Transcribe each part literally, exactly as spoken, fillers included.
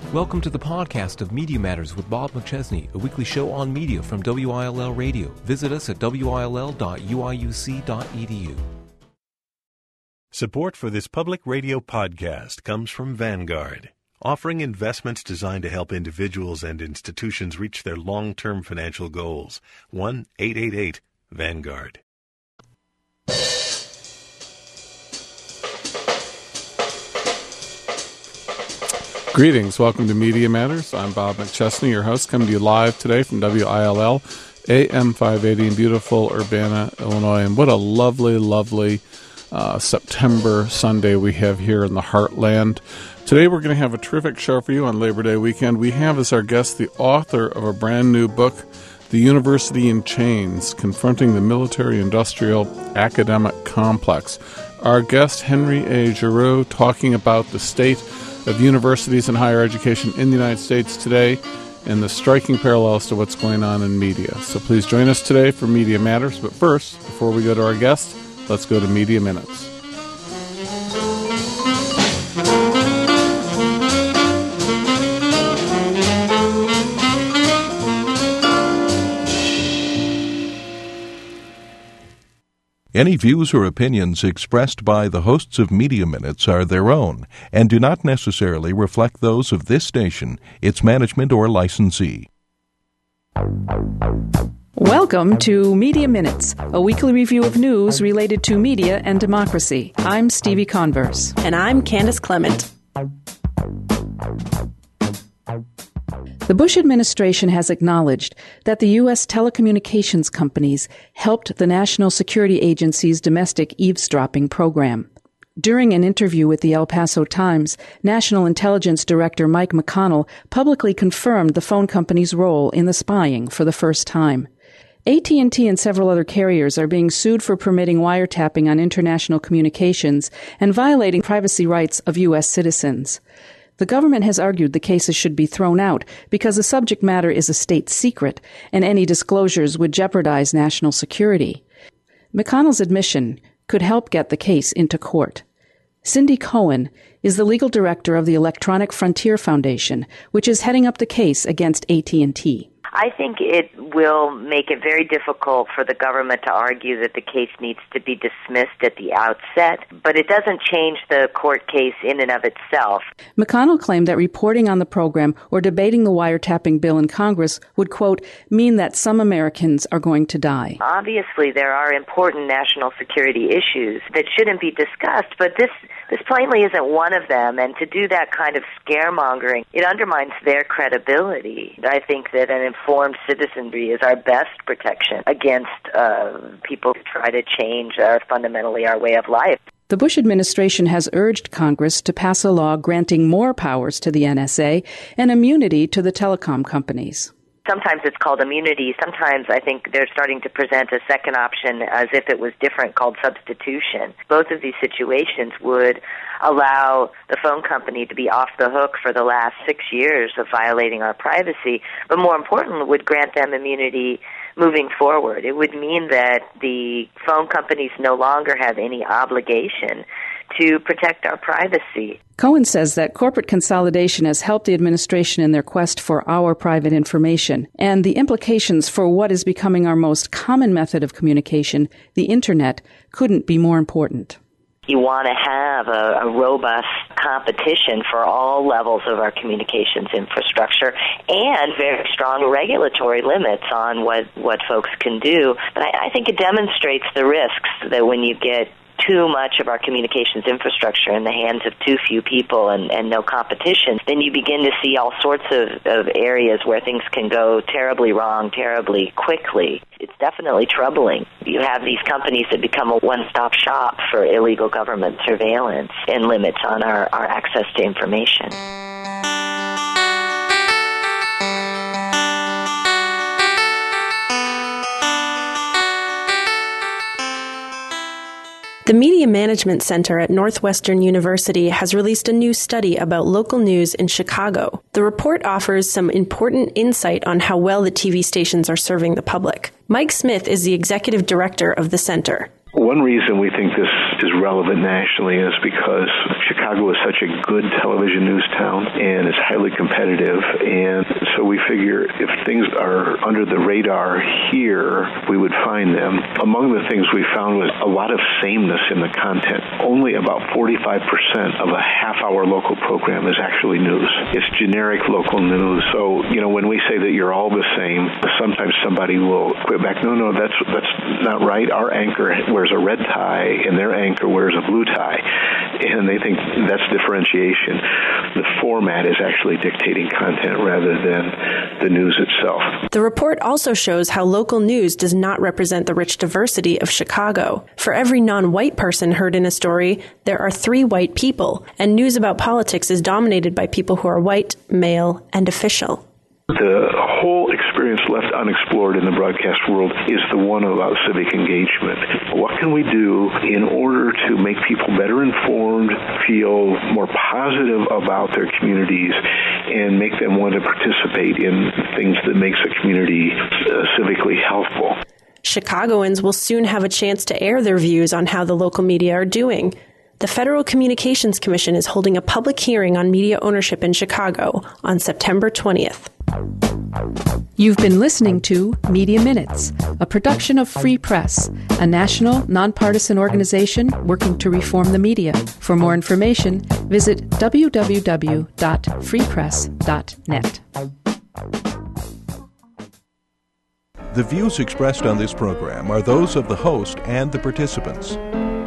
Welcome to the podcast of Media Matters with Bob McChesney, a weekly show on media from W I L L Radio. Visit us at W I L L dot U I U C dot E D U. Support for this public radio podcast comes from Vanguard, offering investments designed to help individuals and institutions reach their long-term financial goals. one eight eight eight Vanguard. Greetings. Welcome to Media Matters. I'm Bob McChesney, your host, coming to you live today from W I L L, A M five eighty in beautiful Urbana, Illinois. And what a lovely, lovely uh, September Sunday we have here in the Heartland. Today we're going to have a terrific show for you on Labor Day weekend. We have as our guest the author of a brand new book, The University in Chains, Confronting the Military-Industrial Academic Complex. Our guest, Henry A. Giroux, talking about the state of universities and higher education in the United States today and the striking parallels to what's going on in media. So please join us today for Media Matters. But first, before we go to our guest, let's go to Media Minutes. Any views or opinions expressed by the hosts of Media Minutes are their own and do not necessarily reflect those of this station, its management, or licensee. Welcome to Media Minutes, a weekly review of news related to media and democracy. I'm Stevie Converse. And I'm Candace Clement. The Bush administration has acknowledged that the U S telecommunications companies helped the National Security Agency's domestic eavesdropping program. During an interview with the El Paso Times, National Intelligence Director Mike McConnell publicly confirmed the phone company's role in the spying for the first time. A T and T and several other carriers are being sued for permitting wiretapping on international communications and violating privacy rights of U S citizens. The government has argued the cases should be thrown out because the subject matter is a state secret and any disclosures would jeopardize national security. McConnell's admission could help get the case into court. Cindy Cohen is the legal director of the Electronic Frontier Foundation, which is heading up the case against A T and T. I think it will make it very difficult for the government to argue that the case needs to be dismissed at the outset, but it doesn't change the court case in and of itself. McConnell claimed that reporting on the program or debating the wiretapping bill in Congress would, quote, mean that some Americans are going to die. Obviously, there are important national security issues that shouldn't be discussed, but this this plainly isn't one of them, and to do that kind of scaremongering, it undermines their credibility. I think that an informed citizenry is our best protection against uh, people who try to change uh, fundamentally our way of life. The Bush administration has urged Congress to pass a law granting more powers to the N S A and immunity to the telecom companies. Sometimes it's called immunity. Sometimes I think they're starting to present a second option as if it was different, called substitution. Both of these situations would allow the phone company to be off the hook for the last six years of violating our privacy, but more importantly, would grant them immunity moving forward. It would mean that the phone companies no longer have any obligation to protect our privacy. Cohen says that corporate consolidation has helped the administration in their quest for our private information, and the implications for what is becoming our most common method of communication, the Internet, couldn't be more important. You want to have a, a robust competition for all levels of our communications infrastructure and very strong regulatory limits on what, what folks can do. But I, I think it demonstrates the risks that when you get too much of our communications infrastructure in the hands of too few people and, and no competition, then you begin to see all sorts of, of areas where things can go terribly wrong, terribly quickly. It's definitely troubling. You have these companies that become a one-stop shop for illegal government surveillance and limits on our, our access to information. The Media Management Center at Northwestern University has released a new study about local news in Chicago. The report offers some important insight on how well the T V stations are serving the public. Mike Smith is the executive director of the center. One reason we think this is relevant nationally is because Chicago is such a good television news town, and it's highly competitive. And so we figure if things are under the radar here, we would find them. Among the things we found was a lot of sameness in the content. Only about forty-five percent of a half-hour local program is actually news. It's generic local news. So, you know, when we say that you're all the same, sometimes somebody will quit back, no, no, that's that's not right. Our anchor wears a red tie and their anchor wears a blue tie. And they think that's differentiation. The format is actually dictating content rather than the news itself. The report also shows how local news does not represent the rich diversity of Chicago. For every non-white person heard in a story, there are three white people, and news about politics is dominated by people who are white, male, and official. The whole experience left unexplored in the broadcast world is the one about civic engagement. What can we do in order to make people better informed, feel more positive about their communities, and make them want to participate in things that makes a community uh, civically helpful? Chicagoans will soon have a chance to air their views on how the local media are doing. The Federal Communications Commission is holding a public hearing on media ownership in Chicago on September twentieth. You've been listening to Media Minutes, a production of Free Press, a national, nonpartisan organization working to reform the media. For more information, visit w w w dot free press dot net. The views expressed on this program are those of the host and the participants.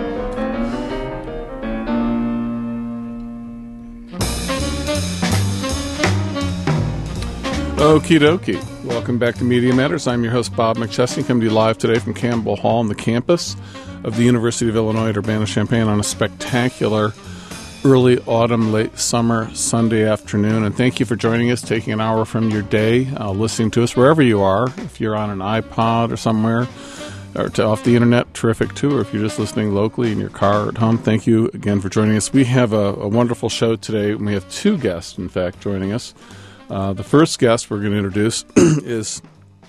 Okie dokie. Welcome back to Media Matters. I'm your host, Bob McChesney, coming to you live today from Campbell Hall on the campus of the University of Illinois at Urbana-Champaign on a spectacular early autumn, late summer Sunday afternoon. And thank you for joining us, taking an hour from your day, uh, listening to us wherever you are. If you're on an iPod or somewhere, or to, off the internet, terrific too. Or if you're just listening locally in your car or at home, thank you again for joining us. We have a, a wonderful show today. We have two guests, in fact, joining us. Uh, the first guest we're going to introduce is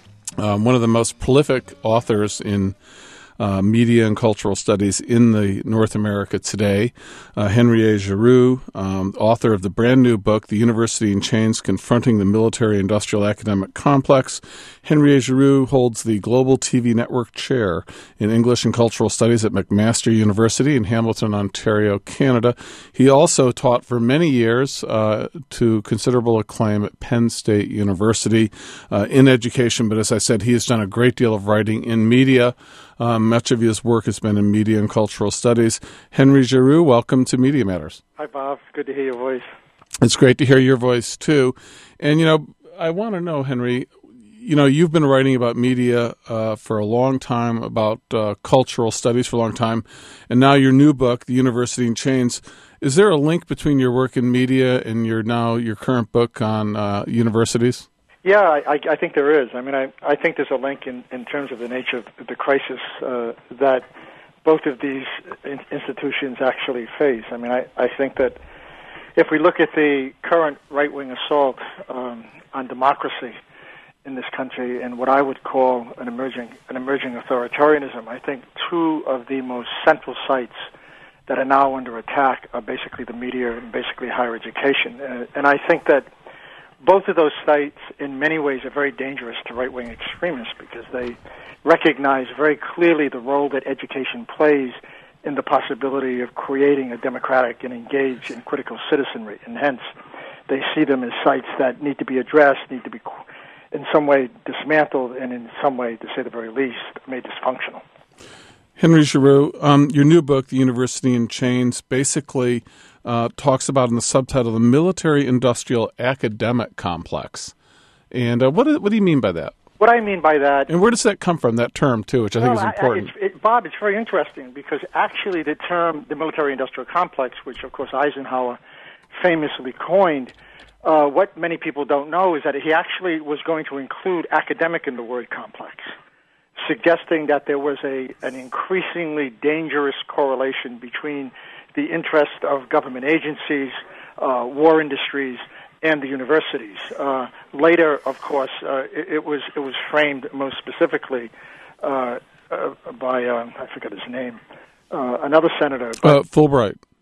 um, one of the most prolific authors in uh, media and cultural studies in the North America today, uh, Henry A. Giroux, um, author of the brand new book, The University in Chains, Confronting the Military-Industrial Academic Complex. Henry A. Giroux holds the Global T V Network Chair in English and Cultural Studies at McMaster University in Hamilton, Ontario, Canada. He also taught for many years uh, to considerable acclaim at Penn State University uh, in education, but as I said, he has done a great deal of writing in media. Um, much of his work has been in media and cultural studies. Henry Giroux, welcome to Media Matters. Hi, Bob. Good to hear your voice. It's great to hear your voice, too. And, you know, I want to know, Henry, you know, you've been writing about media uh, for a long time, about uh, cultural studies for a long time, and now your new book, The University in Chains. Is there a link between your work in media and your now your current book on uh, universities? Yeah, I, I think there is. I mean, I, I think there's a link in, in terms of the nature of the crisis uh, that both of these in- institutions actually face. I mean, I, I think that if we look at the current right-wing assault um, on democracy in this country and what I would call an emerging an emerging authoritarianism, I think two of the most central sites that are now under attack are basically the media and basically higher education. Uh, and I think that both of those sites, in many ways, are very dangerous to right-wing extremists because they recognize very clearly the role that education plays in the possibility of creating a democratic and engaged and critical citizenry. And hence, they see them as sites that need to be addressed, need to be in some way dismantled, and in some way, to say the very least, made dysfunctional. Henry Giroux, um, your new book, The University in Chains, basically uh, talks about in the subtitle, the military-industrial academic complex. And uh, what, do, what do you mean by that? What I mean by that... And where does that come from, that term, too, which I well, think is important? I, I, it's, it, Bob, it's very interesting because actually the term, the military-industrial complex, which, of course, Eisenhower famously coined, uh, what many people don't know is that he actually was going to include academic in the word complex, suggesting that there was a an increasingly dangerous correlation between the interest of government agencies, uh, war industries, and the universities. Uh, later, of course, uh, it, it was it was framed most specifically uh, uh, by uh, I forget his name, uh, another senator. Uh, Fulbright.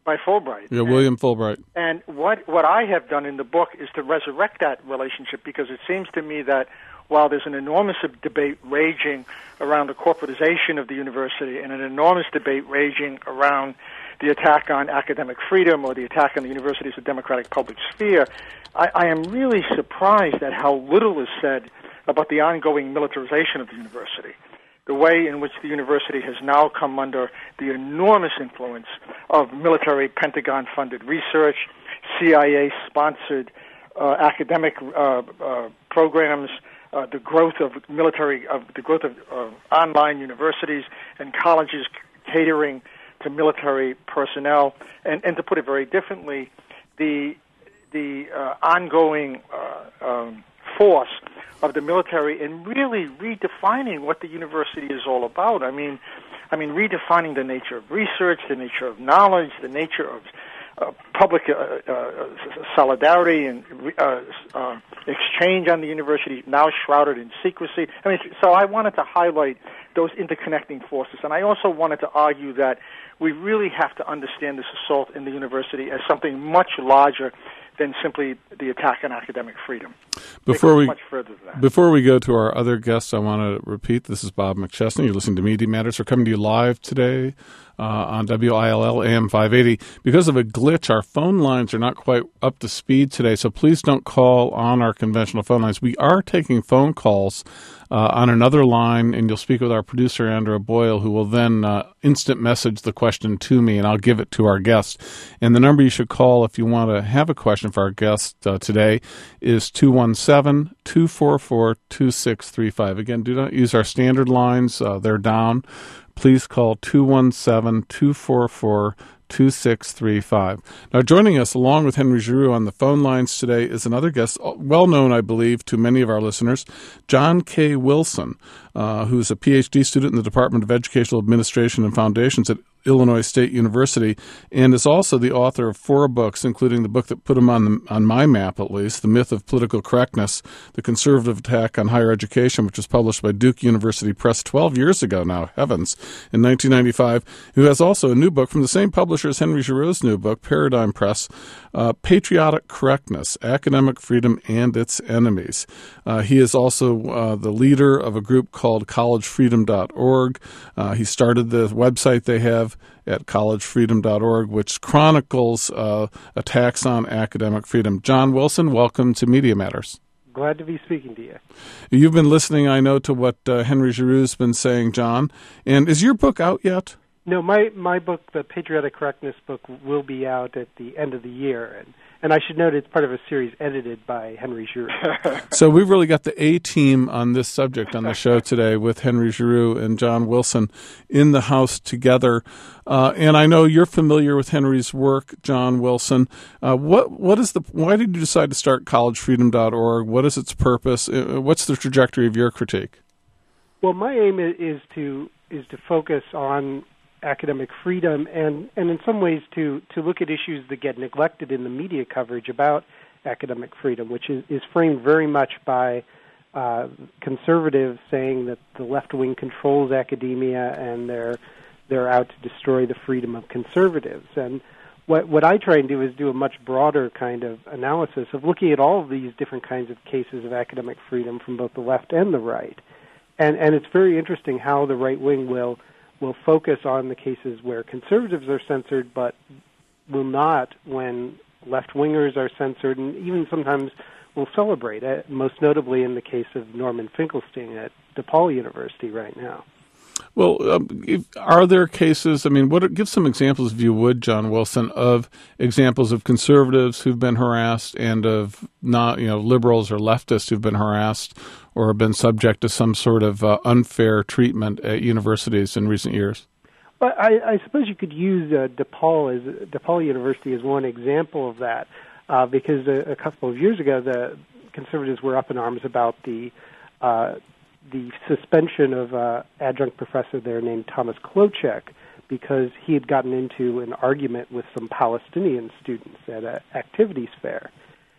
by Fulbright. Yeah, William and, Fulbright. And what what I have done in the book is to resurrect that relationship, because it seems to me that while there's an enormous debate raging around the corporatization of the university and an enormous debate raging around the attack on academic freedom or the attack on the university as a democratic public sphere, I, I am really surprised at how little is said about the ongoing militarization of the university, the way in which the university has now come under the enormous influence of military Pentagon-funded research, C I A-sponsored uh, academic uh, uh, programs, uh, the growth of military, of the growth of uh, online universities and colleges catering to military personnel, and, and to put it very differently, the the uh, ongoing uh, um, force of the military in really redefining what the university is all about. I mean, I mean, redefining the nature of research, the nature of knowledge, the nature of uh, public uh, uh, solidarity and uh, uh, exchange on the university, now shrouded in secrecy. I mean, so I wanted to highlight those interconnecting forces, and I also wanted to argue that we really have to understand this assault in the university as something much larger than simply the attack on academic freedom. Before we much further than that. Before we go to our other guests, I want to repeat, this is Bob McChesney. You're listening to Media Matters. We're coming to you live today uh, on W I L L A M five eighty. Because of a glitch, our phone lines are not quite up to speed today, so please don't call on our conventional phone lines. We are taking phone calls uh, on another line, and you'll speak with our producer, Andrew Boyle, who will then uh, instant message the question to me, and I'll give it to our guest. And the number you should call if you want to have a question for our guest uh, today is two one seven, two four four, two six three five. Again, do not use our standard lines. Uh, they're down. Please call two one seven, two four four, two six three five. Now, joining us along with Henry Giroux on the phone lines today is another guest, well known, I believe, to many of our listeners, John K. Wilson, uh, who's a P H D student in the Department of Educational Administration and Foundations at Illinois State University, and is also the author of four books, including the book that put him on the, on my map, at least, The Myth of Political Correctness, The Conservative Attack on Higher Education, which was published by Duke University Press twelve years ago now, heavens, in nineteen ninety-five, who has also a new book from the same publisher as Henry Giroux's new book, Paradigm Press, uh, Patriotic Correctness, Academic Freedom and Its Enemies. Uh, he is also uh, the leader of a group called college freedom dot org. Uh, he started the website they have at college freedom dot org, which chronicles uh, attacks on academic freedom. John Wilson, welcome to Media Matters. Glad to be speaking to you. You've been listening, I know, to what uh, Henry Giroux's been saying, John. And is your book out yet? No, my, my book, the Patriotic Correctness book, will be out at the end of the year. And, and I should note it's part of a series edited by Henry Giroux. So we've really got the A-team on this subject on the show today with Henry Giroux and John Wilson in the house together. Uh, and I know you're familiar with Henry's work, John Wilson. Uh, what what is the why did you decide to start college freedom dot org? What is its purpose? Uh, what's the trajectory of your critique? Well, my aim is to is to focus on academic freedom and, and in some ways to, to look at issues that get neglected in the media coverage about academic freedom, which is, is framed very much by uh, conservatives saying that the left wing controls academia and they're they're out to destroy the freedom of conservatives. And what what I try and do is do a much broader kind of analysis of looking at all of these different kinds of cases of academic freedom from both the left and the right. And and it's very interesting how the right wing will will focus on the cases where conservatives are censored, but will not when left-wingers are censored, and even sometimes will celebrate it, most notably in the case of Norman Finkelstein at DePaul University right now. Well, um, if, are there cases, I mean, what? Give some examples, if you would, John Wilson, of examples of conservatives who've been harassed and of not, you know, liberals or leftists who've been harassed or have been subject to some sort of uh, unfair treatment at universities in recent years? Well, I, I suppose you could use uh, DePaul as DePaul University as one example of that, uh, because a, a couple of years ago the conservatives were up in arms about the uh, the suspension of an adjunct professor there named Thomas Klochek because he had gotten into an argument with some Palestinian students at an activities fair.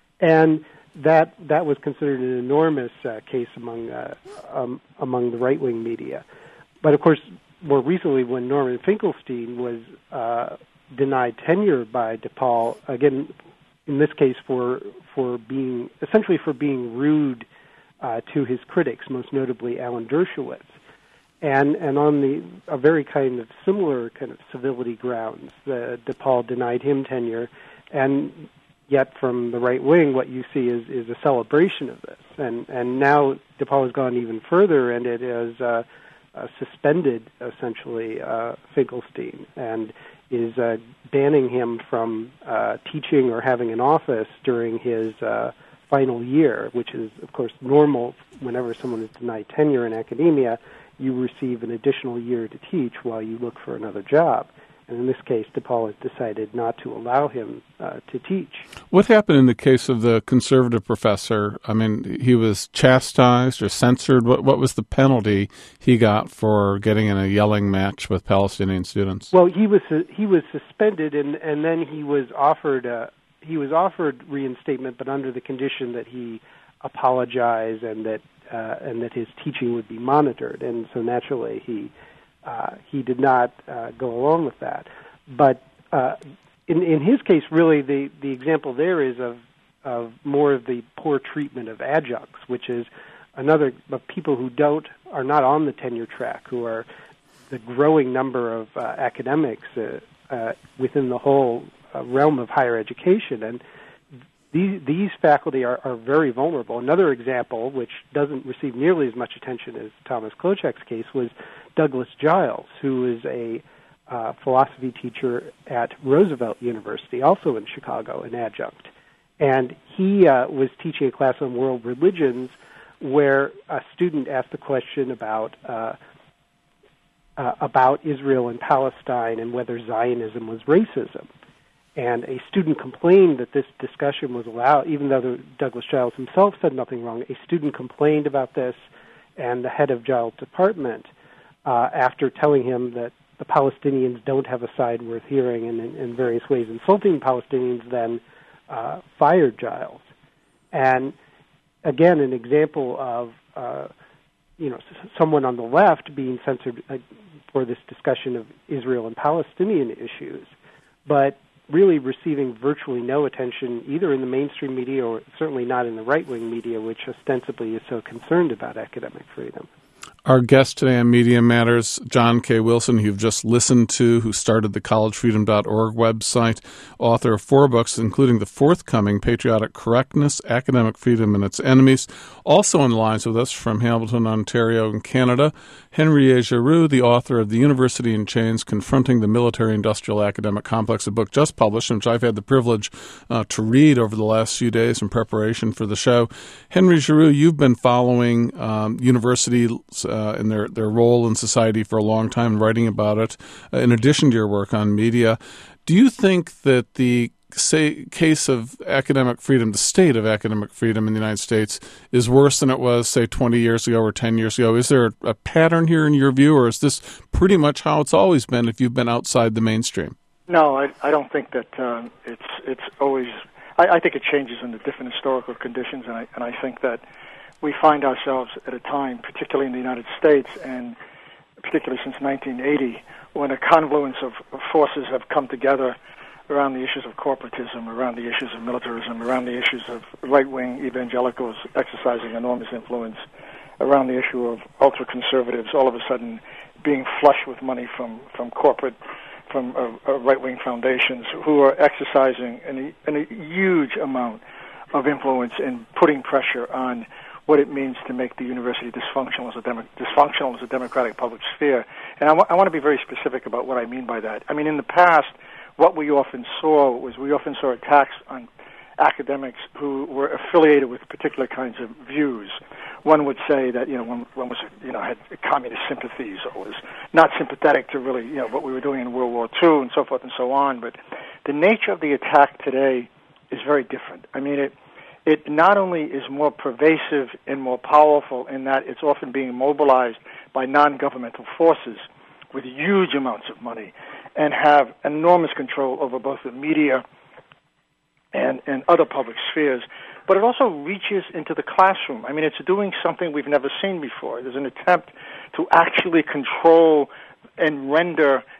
And that that was considered an enormous uh, case among uh, um, among the right-wing media. But, of course, more recently when Norman Finkelstein was uh, denied tenure by DePaul, again, in this case for for being, essentially for being rude uh, to his critics, most notably Alan Dershowitz. And and on the a very kind of similar kind of civility grounds, the DePaul denied him tenure, and yet from the right wing, what you see is, is a celebration of this. And and now DePaul has gone even further, and it has uh, uh, suspended essentially uh, Finkelstein and is uh, banning him from uh, teaching or having an office during his uh, final year, which is of course normal whenever someone is denied tenure in academia. You receive an additional year to teach while you look for another job. And in this case, DePaul has decided not to allow him uh, to teach. What happened in the case of the conservative professor? I mean, he was chastised or censored. What, what was the penalty he got for getting in a yelling match with Palestinian students? Well, he was he was suspended, and, and then he was offered a, he was offered reinstatement, but under the condition that he apologize and that uh, and that his teaching would be monitored. And so naturally, he. Uh, he did not uh, go along with that. But uh, in, in his case, really, the, the example there is of, of more of the poor treatment of adjuncts, which is another of people who don't are not on the tenure track, who are the growing number of uh, academics uh, uh, within the whole uh, realm of higher education. And these, these faculty are, are very vulnerable. Another example, which doesn't receive nearly as much attention as Thomas Kloczek's case, was Douglas Giles, who is a uh, philosophy teacher at Roosevelt University, also in Chicago, an adjunct. And he uh, was teaching a class on world religions where a student asked a question about uh, uh, about Israel and Palestine and whether Zionism was racism. And a student complained that this discussion was allowed, even though the, Douglas Giles himself said nothing wrong. A student complained about this, and the head of Giles' department, uh, after telling him that the Palestinians don't have a side worth hearing and in, in various ways insulting Palestinians, then uh, fired Giles. And again, an example of uh, you know someone on the left being censored uh, for this discussion of Israel and Palestinian issues, but really receiving virtually no attention either in the mainstream media or certainly not in the right-wing media, which ostensibly is so concerned about academic freedom. Our guest today on Media Matters, John K. Wilson, who you've just listened to, who started the college freedom dot org website, author of four books, including the forthcoming Patriotic Correctness, Academic Freedom and Its Enemies. Also on the lines with us from Hamilton, Ontario, in Canada, Henry Giroux, the author of The University in Chains, Confronting the Military-Industrial Academic Complex, a book just published, which I've had the privilege uh, to read over the last few days in preparation for the show. Henry Giroux, you've been following um, universities uh, and their, their role in society for a long time, writing about it, uh, in addition to your work on media. Do you think that the say, case of academic freedom, the state of academic freedom in the United States, is worse than it was, say, twenty years ago or ten years ago? Is there a, a pattern here in your view, or is this pretty much how it's always been if you've been outside the mainstream? No, I, I don't think that um, it's it's always... I, I think it changes under different historical conditions, and I, and I think that we find ourselves at a time, particularly in the United States, and particularly since nineteen eighty, when a confluence of, of forces have come together around the issues of corporatism, around the issues of militarism, around the issues of right-wing evangelicals exercising enormous influence, around the issue of ultra-conservatives all of a sudden being flush with money from, from corporate, from uh, uh, right-wing foundations who are exercising an, an, a huge amount of influence in putting pressure on what it means to make the university dysfunctional as a, demo, dysfunctional as a democratic public sphere. And I, w- I want to be very specific about what I mean by that. I mean, in the past, what we often saw was we often saw attacks on academics who were affiliated with particular kinds of views. One would say that, you know, one, one was, you know, had communist sympathies or was not sympathetic to really, you know, what we were doing in World War Two and so forth and so on. But the nature of the attack today is very different. I mean, it it not only is more pervasive and more powerful in that it's often being mobilized by non-governmental forces with huge amounts of money and have enormous control over both the media and, and other public spheres, but it also reaches into the classroom. I mean, it's doing something we've never seen before. There's an attempt to actually control and render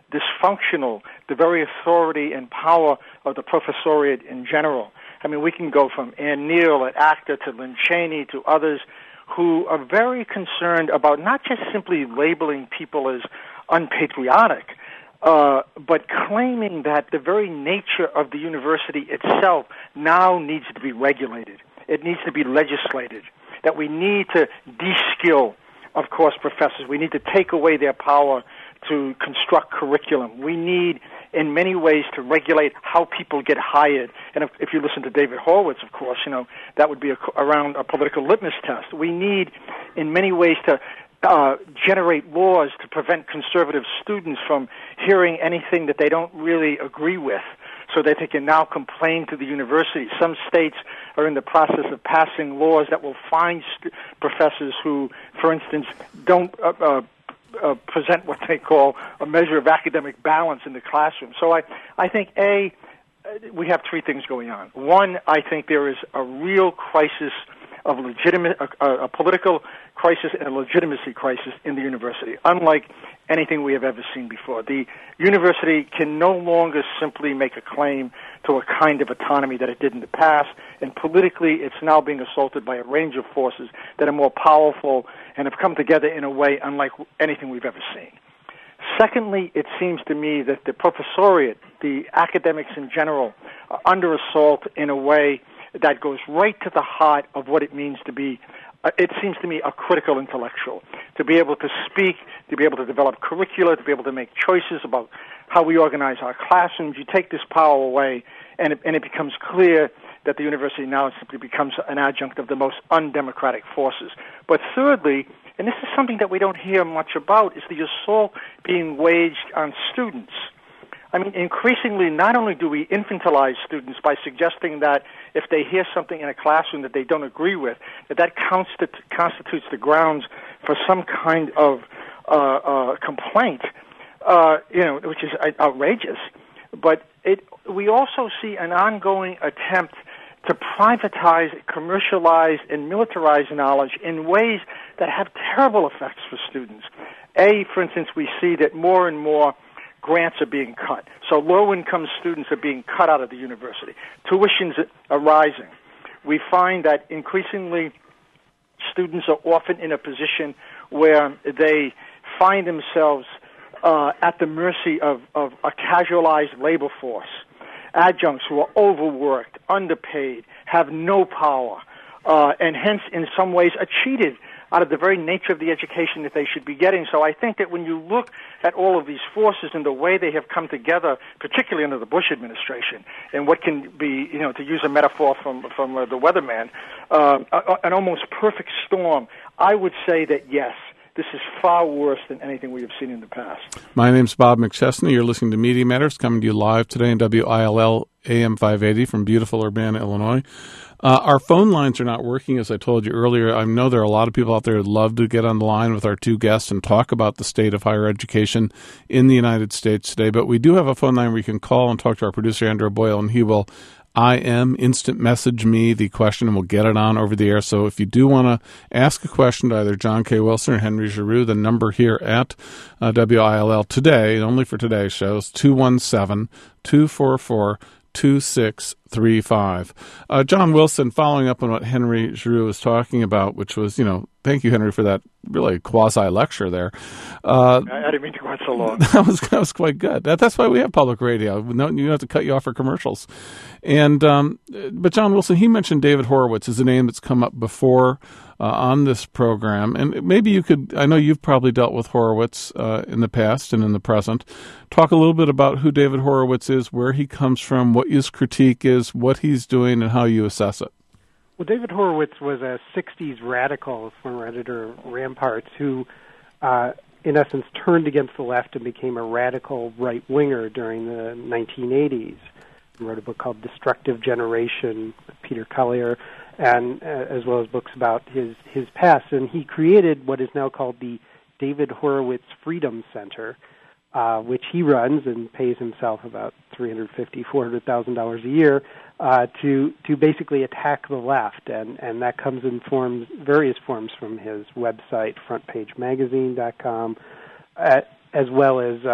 dysfunctional the very authority and power of the professoriate in general. I mean, we can go from Ann Neal, an actor, to Lynn Cheney, to others who are very concerned about not just simply labeling people as unpatriotic, uh, but claiming that the very nature of the university itself now needs to be regulated. It needs to be legislated, that we need to de-skill, of course, professors. We need to take away their power to construct curriculum. We need, in many ways, to regulate how people get hired. And if, if you listen to David Horowitz, of course, you know, that would be a, around a political litmus test. We need, in many ways, to uh, generate laws to prevent conservative students from hearing anything that they don't really agree with, so that they can now complain to the university. Some states are in the process of passing laws that will fine st- professors who, for instance, don't uh, uh, uh, present what they call a measure of academic balance in the classroom. So I, I think, A, we have three things going on. One, I think there is a real crisis of legitimate, a, a political crisis and a legitimacy crisis in the university, unlike anything we have ever seen before. The university can no longer simply make a claim to a kind of autonomy that it did in the past, and politically it's now being assaulted by a range of forces that are more powerful and have come together in a way unlike anything we've ever seen. Secondly, it seems to me that the professoriate, the academics in general, are under assault in a way that goes right to the heart of what it means to be, uh, it seems to me, a critical intellectual, to be able to speak, to be able to develop curricula, to be able to make choices about how we organize our classrooms. You take this power away, and it, and it becomes clear that the university now simply becomes an adjunct of the most undemocratic forces. But thirdly, and this is something that we don't hear much about, is the assault being waged on students. I mean, increasingly, not only do we infantilize students by suggesting that if they hear something in a classroom that they don't agree with, that that constit- constitutes the grounds for some kind of uh, uh, complaint, uh, you know, which is outrageous. But it, we also see an ongoing attempt to privatize, commercialize, and militarize knowledge in ways that have terrible effects for students. A, for instance, we see that more and more grants are being cut. So low-income students are being cut out of the university. Tuitions are rising. We find that increasingly students are often in a position where they find themselves uh, at the mercy of, of a casualized labor force. Adjuncts who are overworked, underpaid, have no power, uh, and hence in some ways are cheated out of the very nature of the education that they should be getting. So I think that when you look at all of these forces and the way they have come together, particularly under the Bush administration, and what can be, you know, to use a metaphor from from uh, the weatherman, uh, an almost perfect storm, I would say that yes, this is far worse than anything we have seen in the past. My name's Bob McChesney. You're listening to Media Matters, coming to you live today in W I L L A M five eighty from beautiful Urbana, Illinois. Uh, our phone lines are not working, as I told you earlier. I know there are a lot of people out there who'd love to get on the line with our two guests and talk about the state of higher education in the United States today. But we do have a phone line where you can call and talk to our producer, Andrew Boyle, and he will I M instant message me the question, and we'll get it on over the air. So if you do want to ask a question to either John K. Wilson or Henry Giroux, the number here at uh, W I L L today, only for today's show, is two one seven, two four four, two six three five. Uh, John Wilson, following up on what Henry Giroux was talking about, which was, you know, thank you, Henry, for that really quasi-lecture there. Uh, I, I didn't mean to go on so long. That was, that was quite good. That, that's why we have public radio. No, you don't have to cut you off for commercials. And um, but John Wilson, he mentioned David Horowitz is a name that's come up before uh, on this program. And maybe you could, I know you've probably dealt with Horowitz uh, in the past and in the present. Talk a little bit about who David Horowitz is, where he comes from, what his critique is, what he's doing, and how you assess it. Well, David Horowitz was a sixties radical, former editor of Ramparts, who, uh, in essence, turned against the left and became a radical right-winger during the nineteen eighties. He wrote a book called Destructive Generation with Peter Collier, and uh, as well as books about his, his past. And he created what is now called the David Horowitz Freedom Center, uh, which he runs and pays himself about three hundred fifty thousand dollars, four hundred thousand dollars a year uh, to to basically attack the left. And, and that comes in forms, various forms from his website, front page magazine dot com, uh, as well as uh,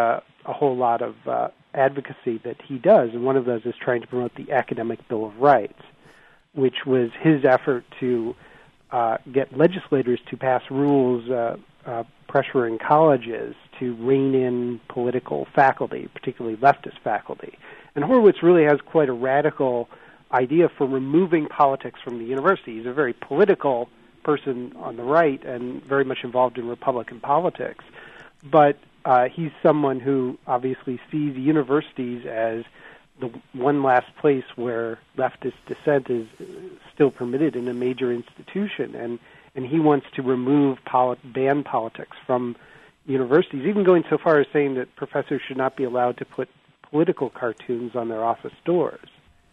a whole lot of uh, advocacy that he does, and one of those is trying to promote the Academic Bill of Rights, which was his effort to uh, get legislators to pass rules uh, uh, pressuring colleges to rein in political faculty, particularly leftist faculty. And Horowitz really has quite a radical idea for removing politics from the university. He's a very political person on the right and very much involved in Republican politics. But uh, he's someone who obviously sees universities as the one last place where leftist dissent is still permitted in a major institution. And, and he wants to remove, polit- ban politics from universities, even going so far as saying that professors should not be allowed to put political cartoons on their office doors,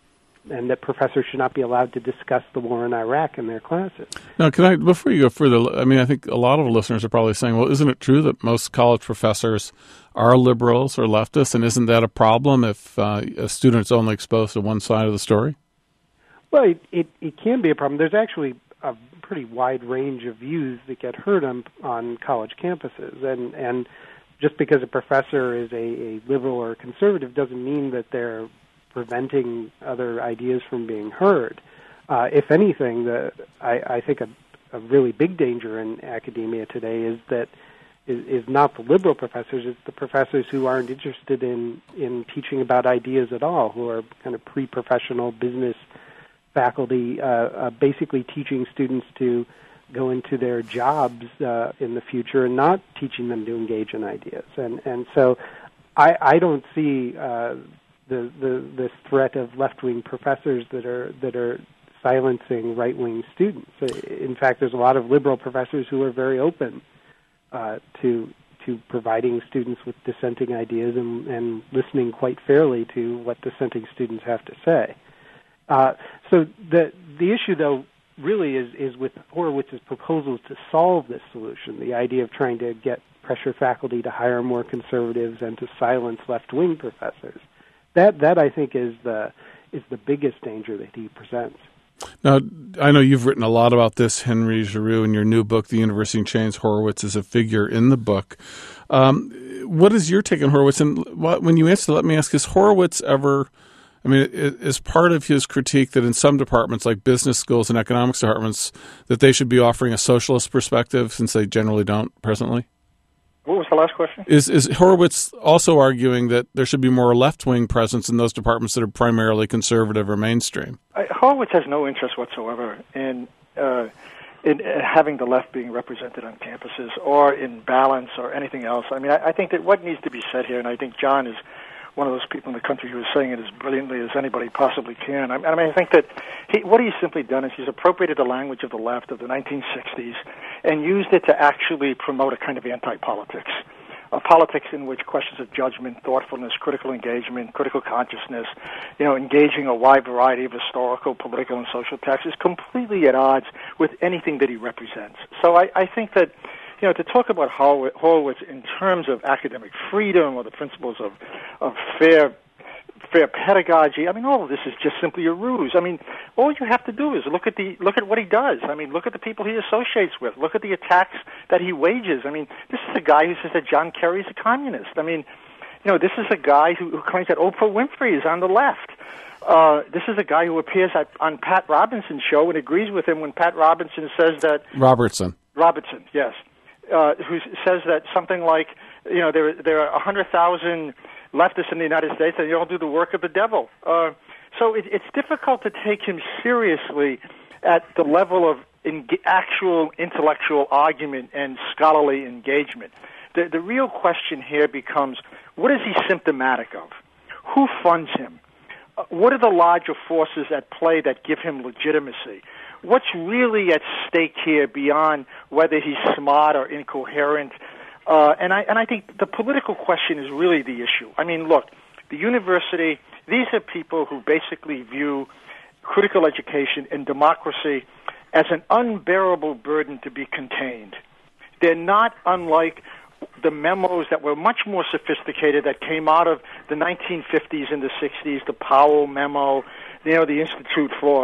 and that professors should not be allowed to discuss the war in Iraq in their classes. Now, can I, before you go further, I mean, I think a lot of listeners are probably saying, well, isn't it true that most college professors are liberals or leftists, and isn't that a problem if uh, a student's only exposed to one side of the story? Well, it, it, it can be a problem. There's actually a pretty wide range of views that get heard on, on college campuses, and, and just because a professor is a, a liberal or a conservative doesn't mean that they're preventing other ideas from being heard. Uh, if anything, the, I, I think a, a really big danger in academia today is that is, is not the liberal professors, it's the professors who aren't interested in, in teaching about ideas at all, who are kind of pre-professional business faculty, uh, uh, basically teaching students to go into their jobs uh, in the future and not teaching them to engage in ideas. And, and so I, I don't see uh, The, the this threat of left-wing professors that are that are silencing right-wing students. In fact, there's a lot of liberal professors who are very open uh, to to providing students with dissenting ideas and, and listening quite fairly to what dissenting students have to say. Uh, so the the issue, though, really is is with Horowitz's proposals to solve this solution. The idea of trying to get pressure faculty to hire more conservatives and to silence left-wing professors. That that I think is the is the biggest danger that he presents. Now, I know you've written a lot about this, Henry Giroux, in your new book, The University in Chains. Horowitz is a figure in the book. Um, what is your take on Horowitz? And what, when you answer, let me ask: is Horowitz ever? I mean, is part of his critique that in some departments, like business schools and economics departments, that they should be offering a socialist perspective, since they generally don't presently? What was the last question? Is is Horowitz also arguing that there should be more left-wing presence in those departments that are primarily conservative or mainstream? I, Horowitz has no interest whatsoever in, uh, in in having the left being represented on campuses or in balance or anything else. I mean, I, I think that what needs to be said here, and I think John is one of those people in the country who is saying it as brilliantly as anybody possibly can. I, I mean, I think that he, what he's simply done is he's appropriated the language of the left of the nineteen sixties and used it to actually promote a kind of anti-politics, a politics in which questions of judgment, thoughtfulness, critical engagement, critical consciousness, you know, engaging a wide variety of historical, political, and social texts is completely at odds with anything that he represents. So I, I think that, you know, to talk about Horowitz in terms of academic freedom or the principles of, of fair fair pedagogy, I mean, all of this is just simply a ruse. I mean, all you have to do is look at the look at what he does. I mean, look at the people he associates with. Look at the attacks that he wages. I mean, this is a guy who says that John Kerry is a communist. I mean, you know, this is a guy who, who claims that Oprah Winfrey is on the left. Uh, this is a guy who appears at, on Pat Robinson's show and agrees with him when Pat Robinson says that... Robertson. Robertson, yes. Uh, who says that something like, you know, there there are one hundred thousand leftists in the United States and they all do the work of the devil. Uh, so it, it's difficult to take him seriously at the level of in, actual intellectual argument and scholarly engagement. The, the real question here becomes, what is he symptomatic of? Who funds him? Uh, what are the larger forces at play that give him legitimacy? What's really at stake here beyond whether he's smart or incoherent? Uh, and I and I think the political question is really the issue. I mean, look, the university, these are people who basically view critical education and democracy as an unbearable burden to be contained. They're not unlike the memos that were much more sophisticated that came out of the nineteen fifties and the sixties, the Powell memo, you know, the Institute for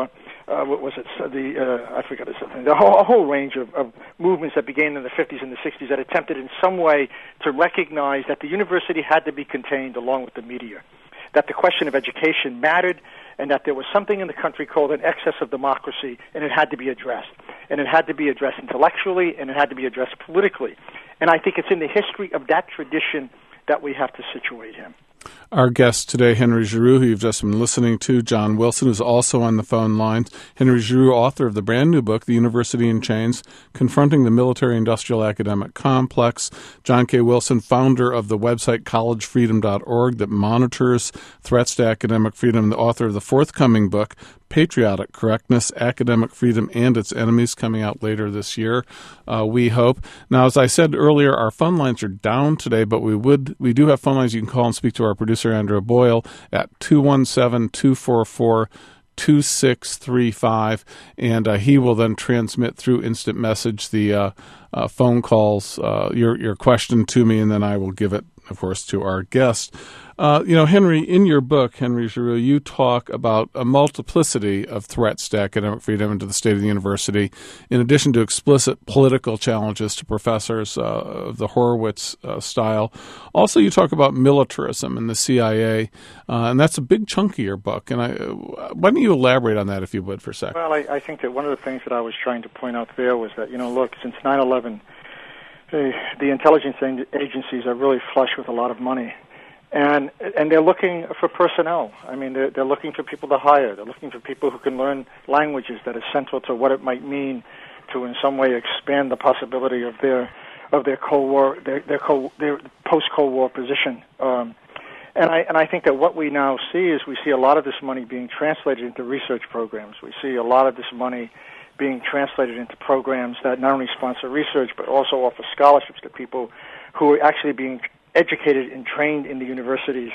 uh, what was it, the, uh, I forgot his name, the whole, a whole range of, of movements that began in the fifties and the sixties that attempted in some way to recognize that the university had to be contained along with the media, that the question of education mattered, and that there was something in the country called an excess of democracy, and it had to be addressed. And it had to be addressed intellectually, and it had to be addressed politically. And I think it's in the history of that tradition that we have to situate him. Our guest today, Henry Giroux, who you've just been listening to, John Wilson, who's also on the phone lines. Henry Giroux, author of the brand new book, The University in Chains, Confronting the Military-Industrial Academic Complex. John K. Wilson, founder of the website college freedom dot org that monitors threats to academic freedom, the author of the forthcoming book, Patriotic Correctness, Academic Freedom and Its Enemies, coming out later this year, uh, we hope. Now, as I said earlier, our phone lines are down today, but we would we do have phone lines you can call and speak to our producer, Andrew Boyle, at two one seven, two four four, two six three five, and uh, he will then transmit through instant message the uh, uh, phone calls, uh, your, your question to me, and then I will give it, of course, to our guest. Uh, you know, Henry, in your book, Henry Giroux, you talk about a multiplicity of threats to academic freedom and to the state of the university, in addition to explicit political challenges to professors uh, of the Horowitz uh, style. Also, you talk about militarism and the C I A, uh, and that's a big chunk of your book. And I, why don't you elaborate on that, if you would, for a second? Well, I, I think that one of the things that I was trying to point out there was that, you know, look, since nine eleven, the, the intelligence agencies are really flush with a lot of money. And and they're looking for personnel. I mean, they're, they're looking for people to hire. They're looking for people who can learn languages that are central to what it might mean to, in some way, expand the possibility of their of their Cold War, their their, Cold, their post-Cold War position. Um, and I and I think that what we now see is we see a lot of this money being translated into research programs. We see a lot of this money being translated into programs that not only sponsor research but also offer scholarships to people who are actually being educated and trained in the universities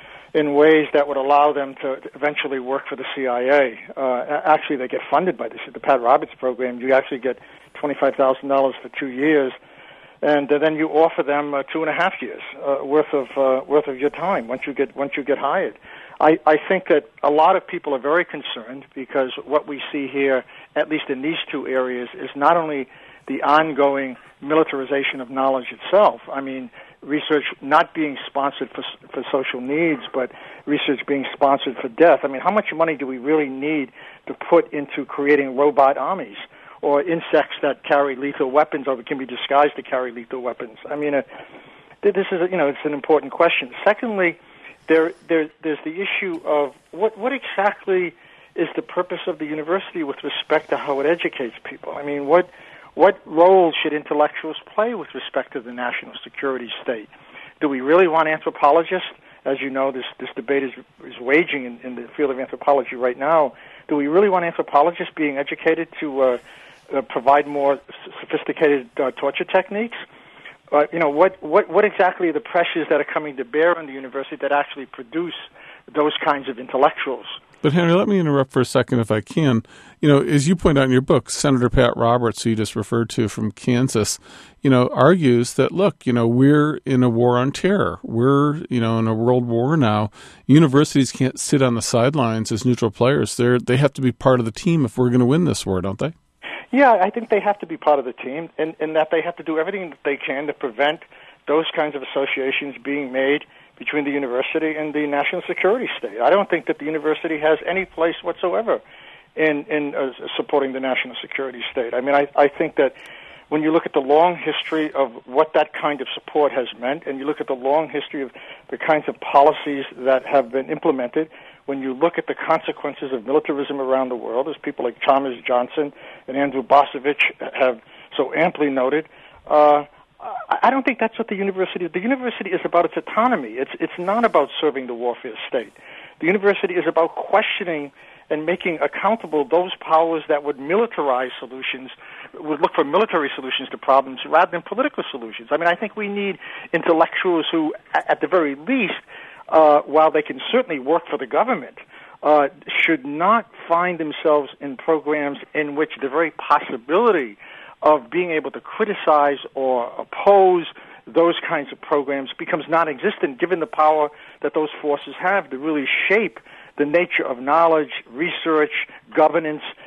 in ways that would allow them to eventually work for the C I A. Uh, actually, they get funded by this. The Pat Roberts program, you actually get twenty-five thousand dollars for two years, and uh, then you offer them uh, two and a half years uh, worth of uh, worth of your time once you get once you get hired. I, I think that a lot of people are very concerned because what we see here, at least in these two areas, is not only the ongoing militarization of knowledge itself. I mean, research not being sponsored for for social needs, but research being sponsored for death. I mean, how much money do we really need to put into creating robot armies or insects that carry lethal weapons or can be disguised to carry lethal weapons? I mean, uh, this is, a, you know, it's an important question. Secondly, there, there there's the issue of what what exactly is the purpose of the university with respect to how it educates people. I mean, what What role should intellectuals play with respect to the national security state? Do we really want anthropologists? As you know, this, this debate is, is waging in, in the field of anthropology right now. Do we really want anthropologists being educated to uh, uh, provide more sophisticated uh, torture techniques? Uh, you know, what, what, what exactly are the pressures that are coming to bear on the university that actually produce those kinds of intellectuals? But, Henry, let me interrupt for a second if I can. You know, as you point out in your book, Senator Pat Roberts, who you just referred to from Kansas, you know, argues that, look, you know, we're in a war on terror. We're, you know, in a world war now. Universities can't sit on the sidelines as neutral players. They're, they have to be part of the team if we're going to win this war, don't they? Yeah, I think they have to be part of the team, and, and that they have to do everything that they can to prevent those kinds of associations being made between the university and the national security state. I don't think that the university has any place whatsoever in, in uh, supporting the national security state. I mean, I, I think that when you look at the long history of what that kind of support has meant, and you look at the long history of the kinds of policies that have been implemented, when you look at the consequences of militarism around the world, as people like Chalmers Johnson and Andrew Bosovich have so amply noted, uh, I don't think that's what the university is. The university is about its autonomy. It's it's not about serving the warfare state. The university is about questioning and making accountable those powers that would militarize solutions, would look for military solutions to problems rather than political solutions. I mean, I think we need intellectuals who, at the very least, uh, while they can certainly work for the government, uh, should not find themselves in programs in which the very possibility of being able to criticize or oppose those kinds of programs becomes non-existent, given the power that those forces have to really shape the nature of knowledge, research, governance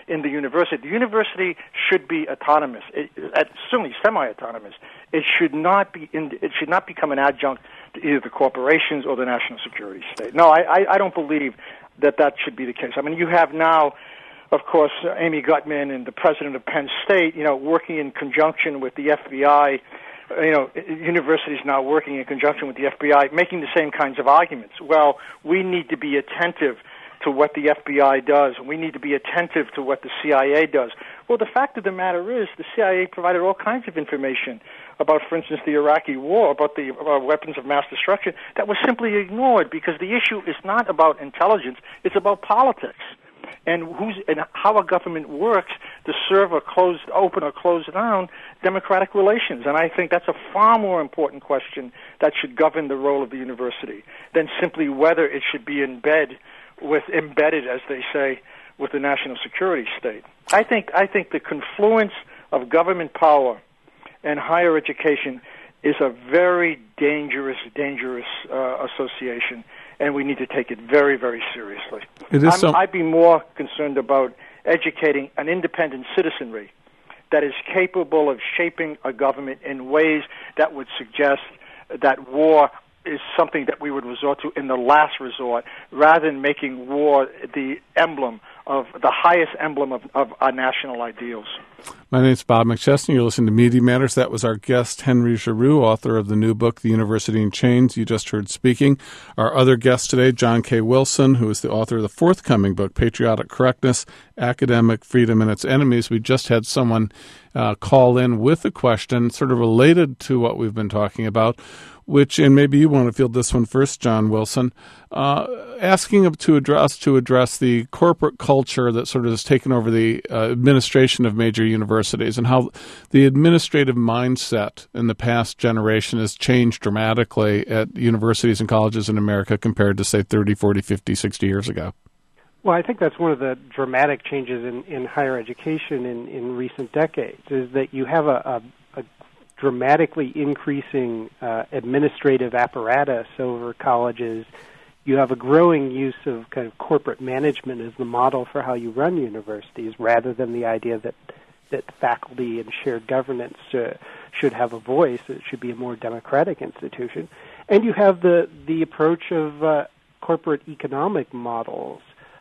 in the university. The university should be autonomous, it, it, certainly semi-autonomous. It should not be. In, it should not become an adjunct to either the corporations or the national security state. No, I, I, I don't believe that that should be the case. I mean, you have now, of course, uh, Amy Gutmann and the president of Penn State, you know, working in conjunction with the F B I. You know, universities now working in conjunction with the F B I, making the same kinds of arguments. Well, we need to be attentive to what the F B I does. We need to be attentive to what the C I A does. Well, the fact of the matter is the C I A provided all kinds of information about, for instance, the Iraqi war, about the uh, weapons of mass destruction, that was simply ignored because the issue is not about intelligence, it's about politics. And who's and how a government works to serve or close, open or close down democratic relations. And I think that's a far more important question that should govern the role of the university than simply whether it should be in bed with embedded, as they say, with the national security state. I think I think the confluence of government power and higher education is a very dangerous, dangerous uh, association. And we need to take it very, very seriously. It is so- I'd be more concerned about educating an independent citizenry that is capable of shaping a government in ways that would suggest that war is something that we would resort to in the last resort, rather than making war the emblem of the highest emblem of, of our national ideals. My name is Bob McChesney. You're listening to Media Matters. That was our guest, Henry Giroux, author of the new book, The University in Chains, you just heard speaking. Our other guest today, John K. Wilson, who is the author of the forthcoming book, Patriotic Correctness, Academic Freedom and Its Enemies. We just had someone uh, call in with a question sort of related to what we've been talking about, which, and maybe you want to field this one first, John Wilson, uh, asking to address to address the corporate culture that sort of has taken over the uh, administration of major universities and how the administrative mindset in the past generation has changed dramatically at universities and colleges in America compared to, say, thirty, forty, fifty, sixty years ago. Well, I think that's one of the dramatic changes in, in higher education in, in recent decades, is that you have a, a, a dramatically increasing uh, administrative apparatus over colleges. You have a growing use of kind of corporate management as the model for how you run universities, rather than the idea that that faculty and shared governance uh, should have a voice. It should be a more democratic institution. And you have the, the approach of uh, corporate economic models,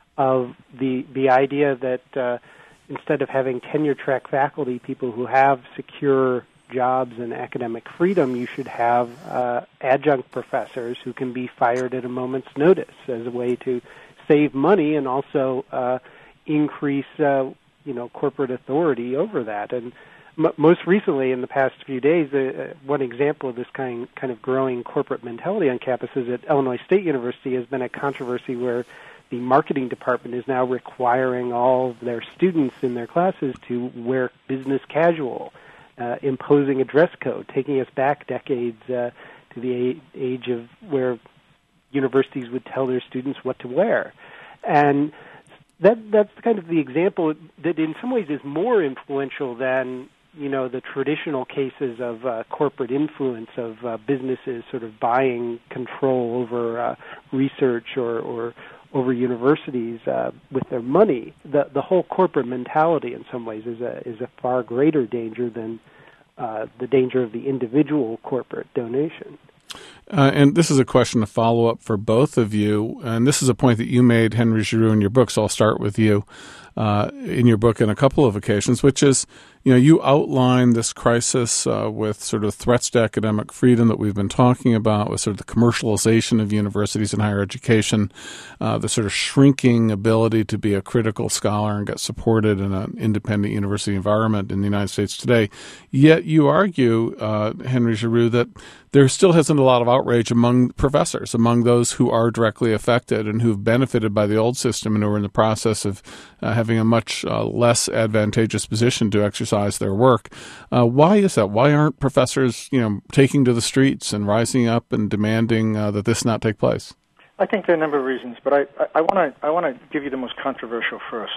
of the the idea that uh, instead of having tenure-track faculty, people who have secure jobs and academic freedom, you should have uh, adjunct professors who can be fired at a moment's notice as a way to save money and also uh, increase, uh, you know, corporate authority over that. And m- most recently, in the past few days, uh, one example of this kind kind of growing corporate mentality on campuses at Illinois State University has been a controversy where the marketing department is now requiring all of their students in their classes to wear business casual, Uh, imposing a dress code, taking us back decades uh, to the a- age of where universities would tell their students what to wear. And that that's kind of the example that in some ways is more influential than, you know, the traditional cases of uh, corporate influence of uh, businesses sort of buying control over uh, research or, or over universities uh, with their money. The the whole corporate mentality in some ways is a is a far greater danger than uh, the danger of the individual corporate donation. Uh, and this is a question to follow up for both of you. And this is a point that you made, Henry Giroux, in your book, so I'll start with you. Uh, in your book on a couple of occasions, which is, you know, you outline this crisis uh, with sort of threats to academic freedom that we've been talking about, with sort of the commercialization of universities and higher education, uh, the sort of shrinking ability to be a critical scholar and get supported in an independent university environment in the United States today. Yet you argue, uh, Henry Giroux, that there still hasn't a lot of outrage among professors, among those who are directly affected and who've benefited by the old system and who are in the process of uh, having a much uh, less advantageous position to exercise their work. Uh, why is that? Why aren't professors, you know, taking to the streets and rising up and demanding uh, that this not take place? I think there are a number of reasons, but I, I want to I want to give you the most controversial first.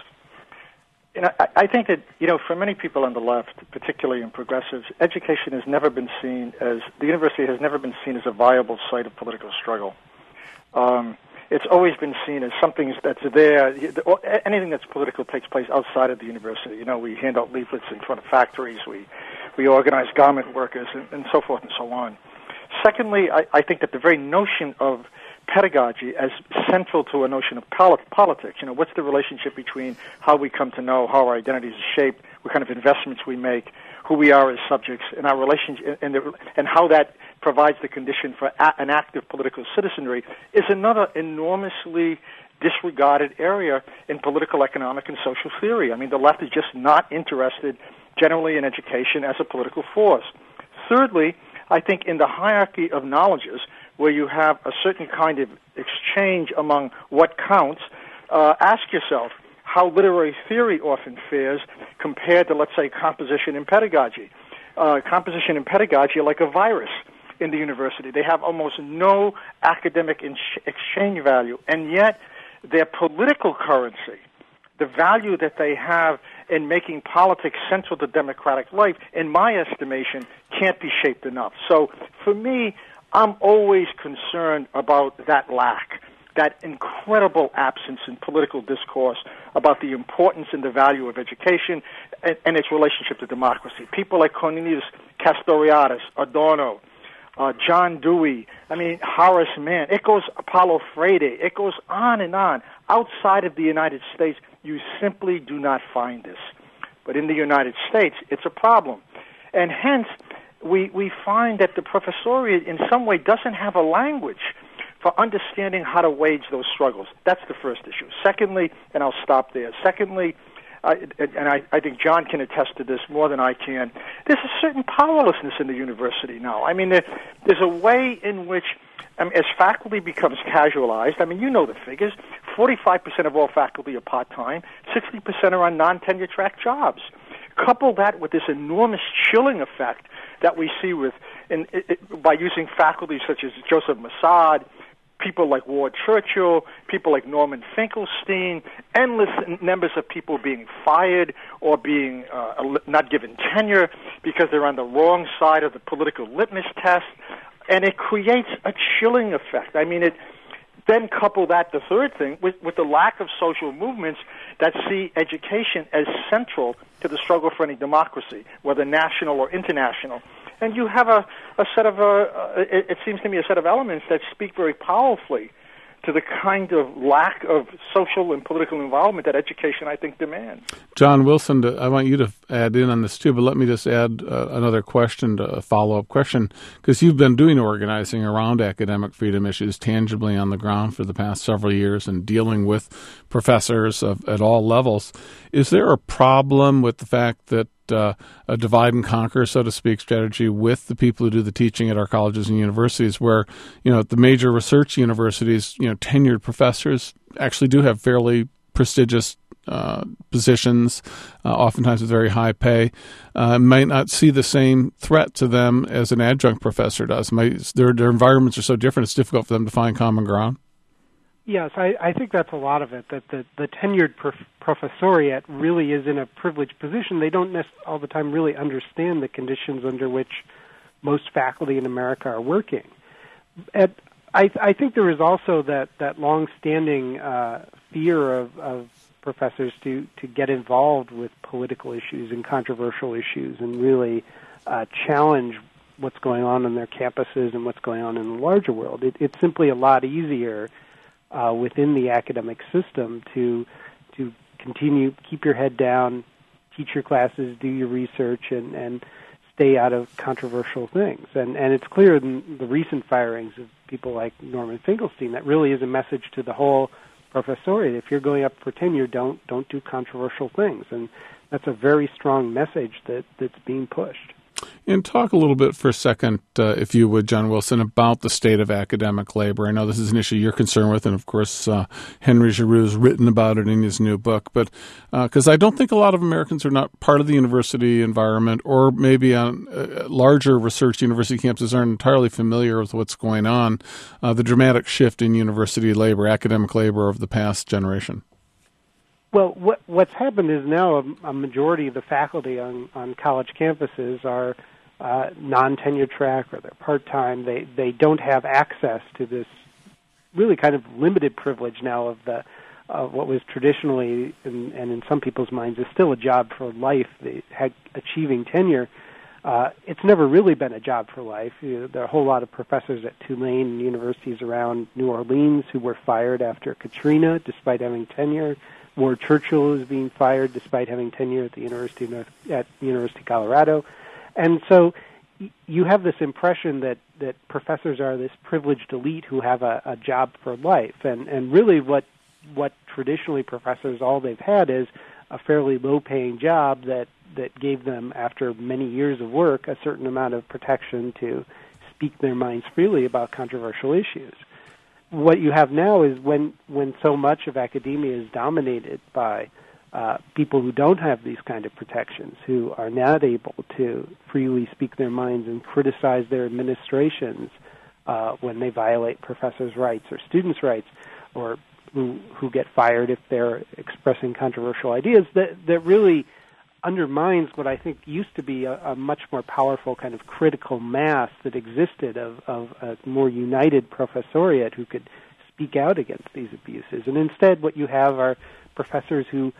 You know, I, I think that, you know, for many people on the left, particularly in progressives, education has never been seen as, the university has never been seen as a viable site of political struggle. Um, it's always been seen as something that's there. Anything that's political takes place outside of the university. You know, we hand out leaflets in front of factories. We we organize garment workers and, and so forth and so on. Secondly, I, I think that the very notion of pedagogy as central to a notion of politics. You know, what's the relationship between how we come to know, how our identities are shaped, what kind of investments we make, who we are as subjects, and our relationship, and, the, and how that provides the condition for a, an active political citizenry is another enormously disregarded area in political, economic, and social theory. I mean, the left is just not interested generally in education as a political force. Thirdly, I think in the hierarchy of knowledges, where you have a certain kind of exchange among what counts, uh, ask yourself how literary theory often fares compared to, let's say, composition and pedagogy. Uh, composition and pedagogy are like a virus in the university. They have almost no academic in- exchange value, and yet their political currency, the value that they have in making politics central to democratic life, in my estimation, can't be shaped enough. So for me, I'm always concerned about that lack, that incredible absence in political discourse about the importance and the value of education and, and its relationship to democracy. People like Cornelius Castoriadis, Adorno, uh, John Dewey, I mean, Horace Mann, it goes Paulo Freire, it goes on and on. Outside of the United States, you simply do not find this. But in the United States, it's a problem. And hence, we, we find that the professoriate in some way doesn't have a language for understanding how to wage those struggles. That's the first issue. Secondly, and I'll stop there, secondly, uh, and I, I think John can attest to this more than I can, there's a certain powerlessness in the university now. I mean, there, there's a way in which, I mean, as faculty becomes casualized, I mean, you know the figures, forty-five percent of all faculty are part-time, sixty percent are on non-tenure track jobs. Couple that with this enormous chilling effect that we see with in, it, by using faculty such as Joseph Massad, people like Ward Churchill, people like Norman Finkelstein, endless numbers of people being fired or being uh, not given tenure because they're on the wrong side of the political litmus test, and it creates a chilling effect. I mean, it. Then couple that, the third thing, with, with the lack of social movements that see education as central to the struggle for any democracy, whether national or international. And you have a, a set of, uh, uh, it, it seems to me, a set of elements that speak very powerfully to the kind of lack of social and political involvement that education, I think, demands. John Wilson, I want you to add in on this too, but let me just add uh, another question, to a follow-up question, because you've been doing organizing around academic freedom issues tangibly on the ground for the past several years and dealing with professors of, at all levels. Is there a problem with the fact that Uh, a divide and conquer, so to speak, strategy with the people who do the teaching at our colleges and universities, where, you know, at the major research universities, you know, tenured professors actually do have fairly prestigious uh, positions, uh, oftentimes with very high pay, uh, might not see the same threat to them as an adjunct professor does. Might, their, their environments are so different, it's difficult for them to find common ground. Yes, I, I think that's a lot of it, that the, the tenured prof- professoriate really is in a privileged position. They don't nec- all the time really understand the conditions under which most faculty in America are working. At, I, I think there is also that, that long-standing uh, fear of, of professors to, to get involved with political issues and controversial issues and really uh, challenge what's going on in their campuses and what's going on in the larger world. It, it's simply a lot easier Uh, within the academic system to to continue, keep your head down, teach your classes, do your research, and, and stay out of controversial things. And and it's clear in the recent firings of people like Norman Finkelstein that really is a message to the whole professoriate. If you're going up for tenure, don't don't do controversial things. And that's a very strong message that, that's being pushed. And talk a little bit for a second, uh, if you would, John Wilson, about the state of academic labor. I know this is an issue you're concerned with, and of course, uh, Henry Giroux has written about it in his new book. But because uh, I don't think a lot of Americans are not part of the university environment, or maybe on uh, larger research university campuses aren't entirely familiar with what's going on, uh, the dramatic shift in university labor, academic labor over the past generation. Well, what, what's happened is now a, a majority of the faculty on, on college campuses are uh, non-tenure track or they're part-time. They they don't have access to this really kind of limited privilege now of the of what was traditionally, and, and in some people's minds, is still a job for life, the, had, achieving tenure. Uh, it's never really been a job for life. You know, there are a whole lot of professors at Tulane and universities around New Orleans who were fired after Katrina, despite having tenure. Ward Churchill is being fired despite having tenure at the University of North, at University of Colorado, and so y- you have this impression that, that professors are this privileged elite who have a, a job for life, and and really what what traditionally professors all they've had is a fairly low-paying job that that gave them, after many years of work, a certain amount of protection to speak their minds freely about controversial issues. What you have now is when, when so much of academia is dominated by uh, people who don't have these kind of protections, who are not able to freely speak their minds and criticize their administrations uh, when they violate professors' rights or students' rights, or who, who get fired if they're expressing controversial ideas, that, that really undermines what I think used to be a, a much more powerful kind of critical mass that existed of, of a more united professoriate who could speak out against these abuses. And instead what you have are professors who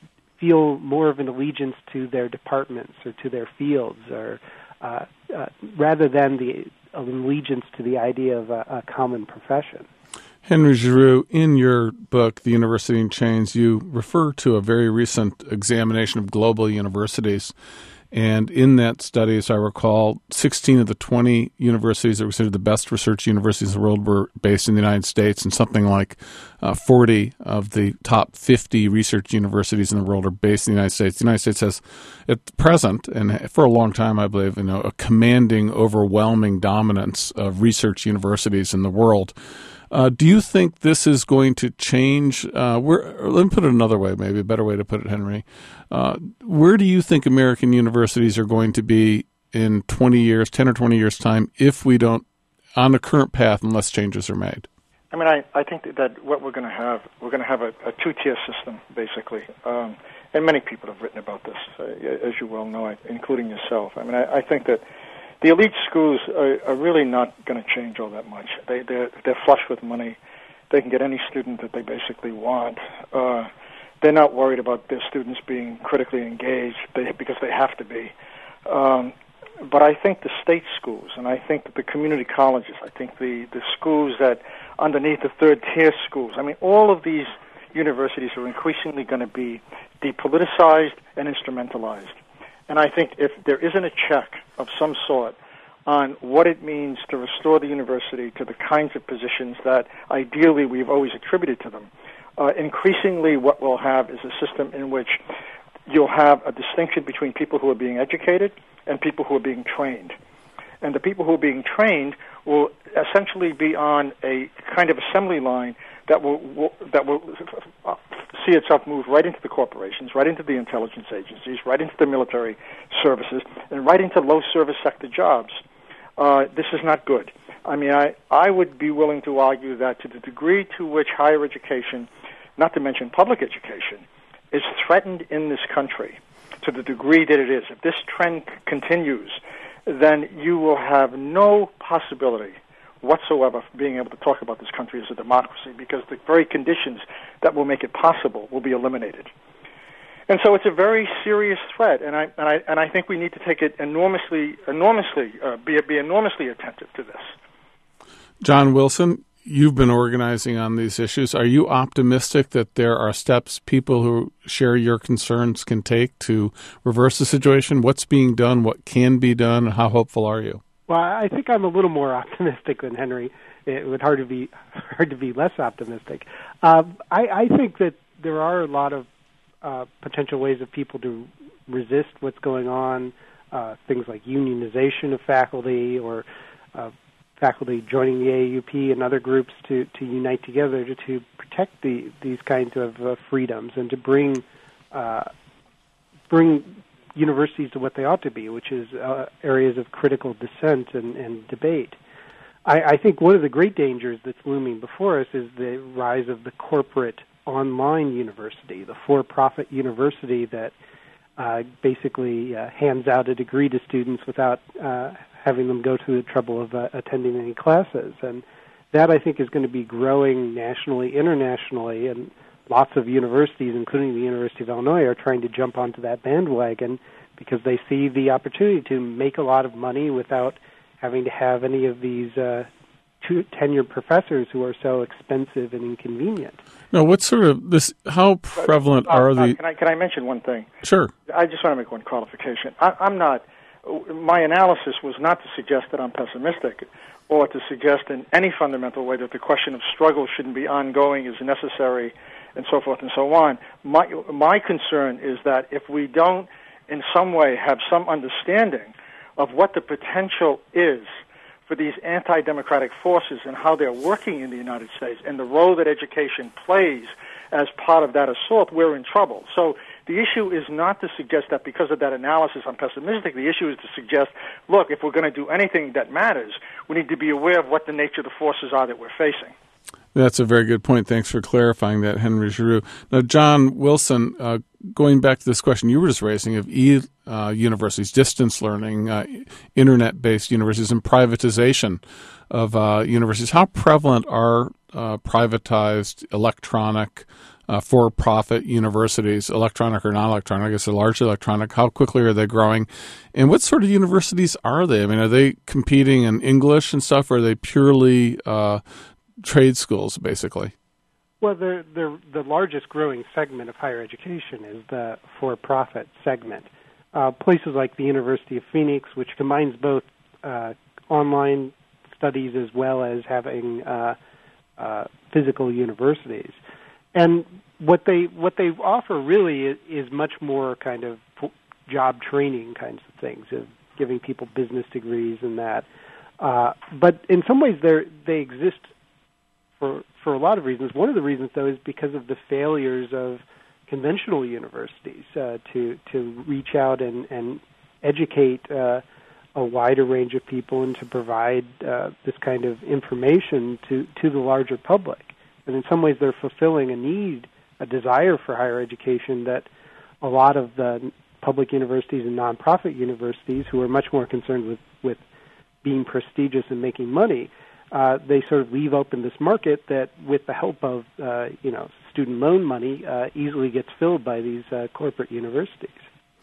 feel more of an allegiance to their departments or to their fields, or uh, uh, rather than the an allegiance to the idea of a, a common profession. Henry Giroux, in your book, The University in Chains, you refer to a very recent examination of global universities. And in that study, as I recall, sixteen of the twenty universities that were considered the best research universities in the world were based in the United States, and something like uh, forty of the top fifty research universities in the world are based in the United States. The United States has, at present, and for a long time, I believe, you know, a commanding, overwhelming dominance of research universities in the world. Uh, do you think this is going to change? Uh, where, let me put it another way, maybe a better way to put it, Henry. Uh, where do you think American universities are going to be in twenty years, ten or twenty years' time, if we don't, on the current path, unless changes are made? I mean, I, I think that what we're going to have, we're going to have a, a two-tier system, basically. Um, and many people have written about this, uh, as you well know, including yourself. I mean, I, I think that the elite schools are, are really not going to change all that much. They, they're, they're flush with money. They can get any student that they basically want. Uh, they're not worried about their students being critically engaged they, because they have to be. Um, but I think the state schools, and I think that the community colleges, I think the, the schools that underneath the third-tier schools, I mean, all of these universities are increasingly going to be depoliticized and instrumentalized. And I think if there isn't a check of some sort on what it means to restore the university to the kinds of positions that ideally we've always attributed to them, uh, increasingly what we'll have is a system in which you'll have a distinction between people who are being educated and people who are being trained. And the people who are being trained will essentially be on a kind of assembly line that will, will that will see itself move right into the corporations, right into the intelligence agencies, right into the military services, and right into low service sector jobs. Uh, this is not good. I mean, I, I would be willing to argue that to the degree to which higher education, not to mention public education, is threatened in this country, to the degree that it is, if this trend continues, then you will have no possibility whatsoever for being able to talk about this country as a democracy, because the very conditions that will make it possible will be eliminated. And so it's a very serious threat, and I and I and I think we need to take it enormously, enormously, uh, be be enormously attentive to this. John Wilson, you've been organizing on these issues. Are you optimistic that there are steps people who share your concerns can take to reverse the situation? What's being done? What can be done? How hopeful are you? Well, I think I'm a little more optimistic than Henry. It would hard to be hard to be less optimistic. Uh, I, I think that there are a lot of uh, potential ways of people to resist what's going on. Uh, things like unionization of faculty, or uh, faculty joining the A A U P and other groups to, to unite together to, to protect the, these kinds of uh, freedoms and to bring uh, bring. universities to what they ought to be, which is uh, areas of critical dissent and, and debate. I, I think one of the great dangers that's looming before us is the rise of the corporate online university, the for-profit university that uh, basically uh, hands out a degree to students without uh, having them go to the trouble of uh, attending any classes. And that I think is going to be growing nationally, internationally, and lots of universities, including the University of Illinois, are trying to jump onto that bandwagon because they see the opportunity to make a lot of money without having to have any of these uh, two tenured professors who are so expensive and inconvenient. Now, what sort of this? How prevalent uh, uh, are uh, the? Can I can I mention one thing? Sure. I just want to make one qualification. I, I'm not. My analysis was not to suggest that I'm pessimistic, or to suggest in any fundamental way that the question of struggle shouldn't be ongoing, is necessary, and so forth and so on. My my concern is that if we don't, in some way, have some understanding of what the potential is for these anti-democratic forces and how they're working in the United States and the role that education plays as part of that assault, we're in trouble. So the issue is not to suggest that because of that analysis I'm pessimistic. The issue is to suggest, look, if we're going to do anything that matters, we need to be aware of what the nature of the forces are that we're facing. That's a very good point. Thanks for clarifying that, Henry Giroux. Now, John Wilson, uh, going back to this question you were just raising of e-universities, uh, distance learning, uh, internet-based universities, and privatization of uh, universities, how prevalent are uh, privatized electronic uh, for-profit universities, electronic or non-electronic? I guess they're largely electronic. How quickly are they growing? And what sort of universities are they? I mean, are they competing in English and stuff, or are they purely uh, trade schools, basically? Well, they're, they're, the largest growing segment of higher education is the for-profit segment. Uh, places like the University of Phoenix, which combines both uh, online studies as well as having uh, uh, physical universities. And what they what they offer really is, is much more kind of job training kinds of things, of giving people business degrees and that. Uh, but in some ways, they they exist for for a lot of reasons. One of the reasons, though, is because of the failures of conventional universities uh, to to reach out and, and educate uh, a wider range of people and to provide uh, this kind of information to, to the larger public. And in some ways, they're fulfilling a need, a desire for higher education that a lot of the public universities and nonprofit universities, who are much more concerned with, with being prestigious and making money, Uh, they sort of leave open this market that, with the help of uh, you know student loan money, uh, easily gets filled by these uh, corporate universities.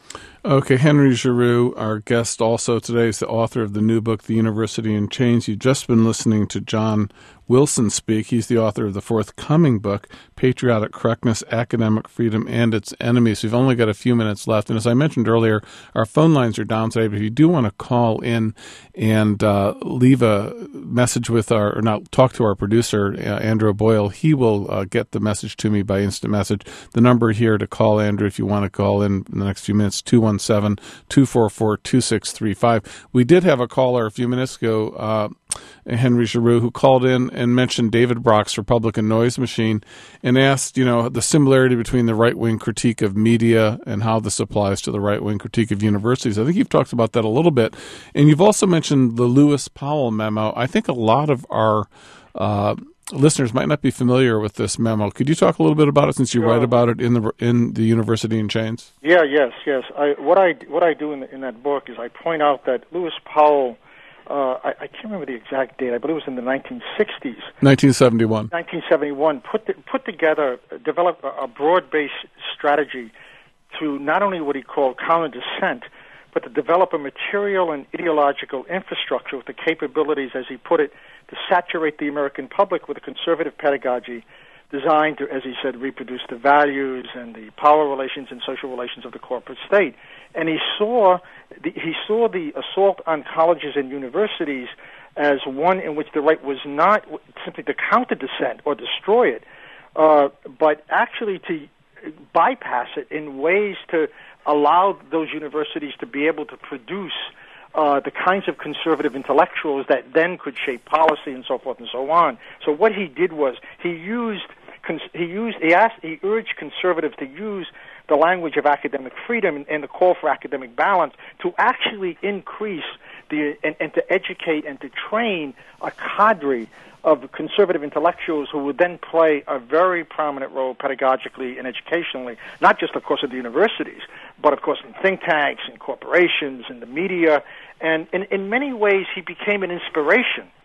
Okay, Henry Giroux, our guest also today, is the author of the new book, The University in Chains. You've just been listening to John Wilson speak. He's the author of the forthcoming book, Patriotic Correctness, Academic Freedom, and Its Enemies. We've only got a few minutes left. And as I mentioned earlier, our phone lines are down today. But if you do want to call in and uh, leave a message with our, or not, talk to our producer, uh, Andrew Boyle, he will uh, get the message to me by instant message. The number here to call Andrew, if you want to call in in the next few minutes, two one seven, two four four, two six three five. We did have a caller a few minutes ago, uh, Henry Giroux, who called in and mentioned David Brock's Republican Noise Machine and asked, you know, the similarity between the right-wing critique of media and how this applies to the right-wing critique of universities. I think you've talked about that a little bit. And you've also mentioned the Lewis Powell memo. I think a lot of our uh, listeners might not be familiar with this memo. Could you talk a little bit about it, since you sure. write about it in the in the University in Chains? Yeah, yes, yes. I, what I what I do in, the, in that book is I point out that Lewis Powell, uh, I, I can't remember the exact date, I believe it was in the nineteen sixties. nineteen seventy-one. nineteen seventy-one, put the, put together, developed a, a broad-based strategy to not only what he called counter-dissent, but to develop a material and ideological infrastructure with the capabilities, as he put it, to saturate the American public with a conservative pedagogy designed to, as he said, reproduce the values and the power relations and social relations of the corporate state. And he saw the, he saw the assault on colleges and universities as one in which the right was not simply to counter dissent or destroy it, uh, but actually to bypass it in ways to allow those universities to be able to produce uh, the kinds of conservative intellectuals that then could shape policy and so forth and so on. So what he did was he used he used he asked he urged conservatives to use the language of academic freedom and, and the call for academic balance to actually increase the and, and to educate and to train a cadre of conservative intellectuals who would then play a very prominent role pedagogically and educationally, not just, of course, at the universities, but, of course, in think tanks and corporations and the media. And in, in many ways, he became an inspiration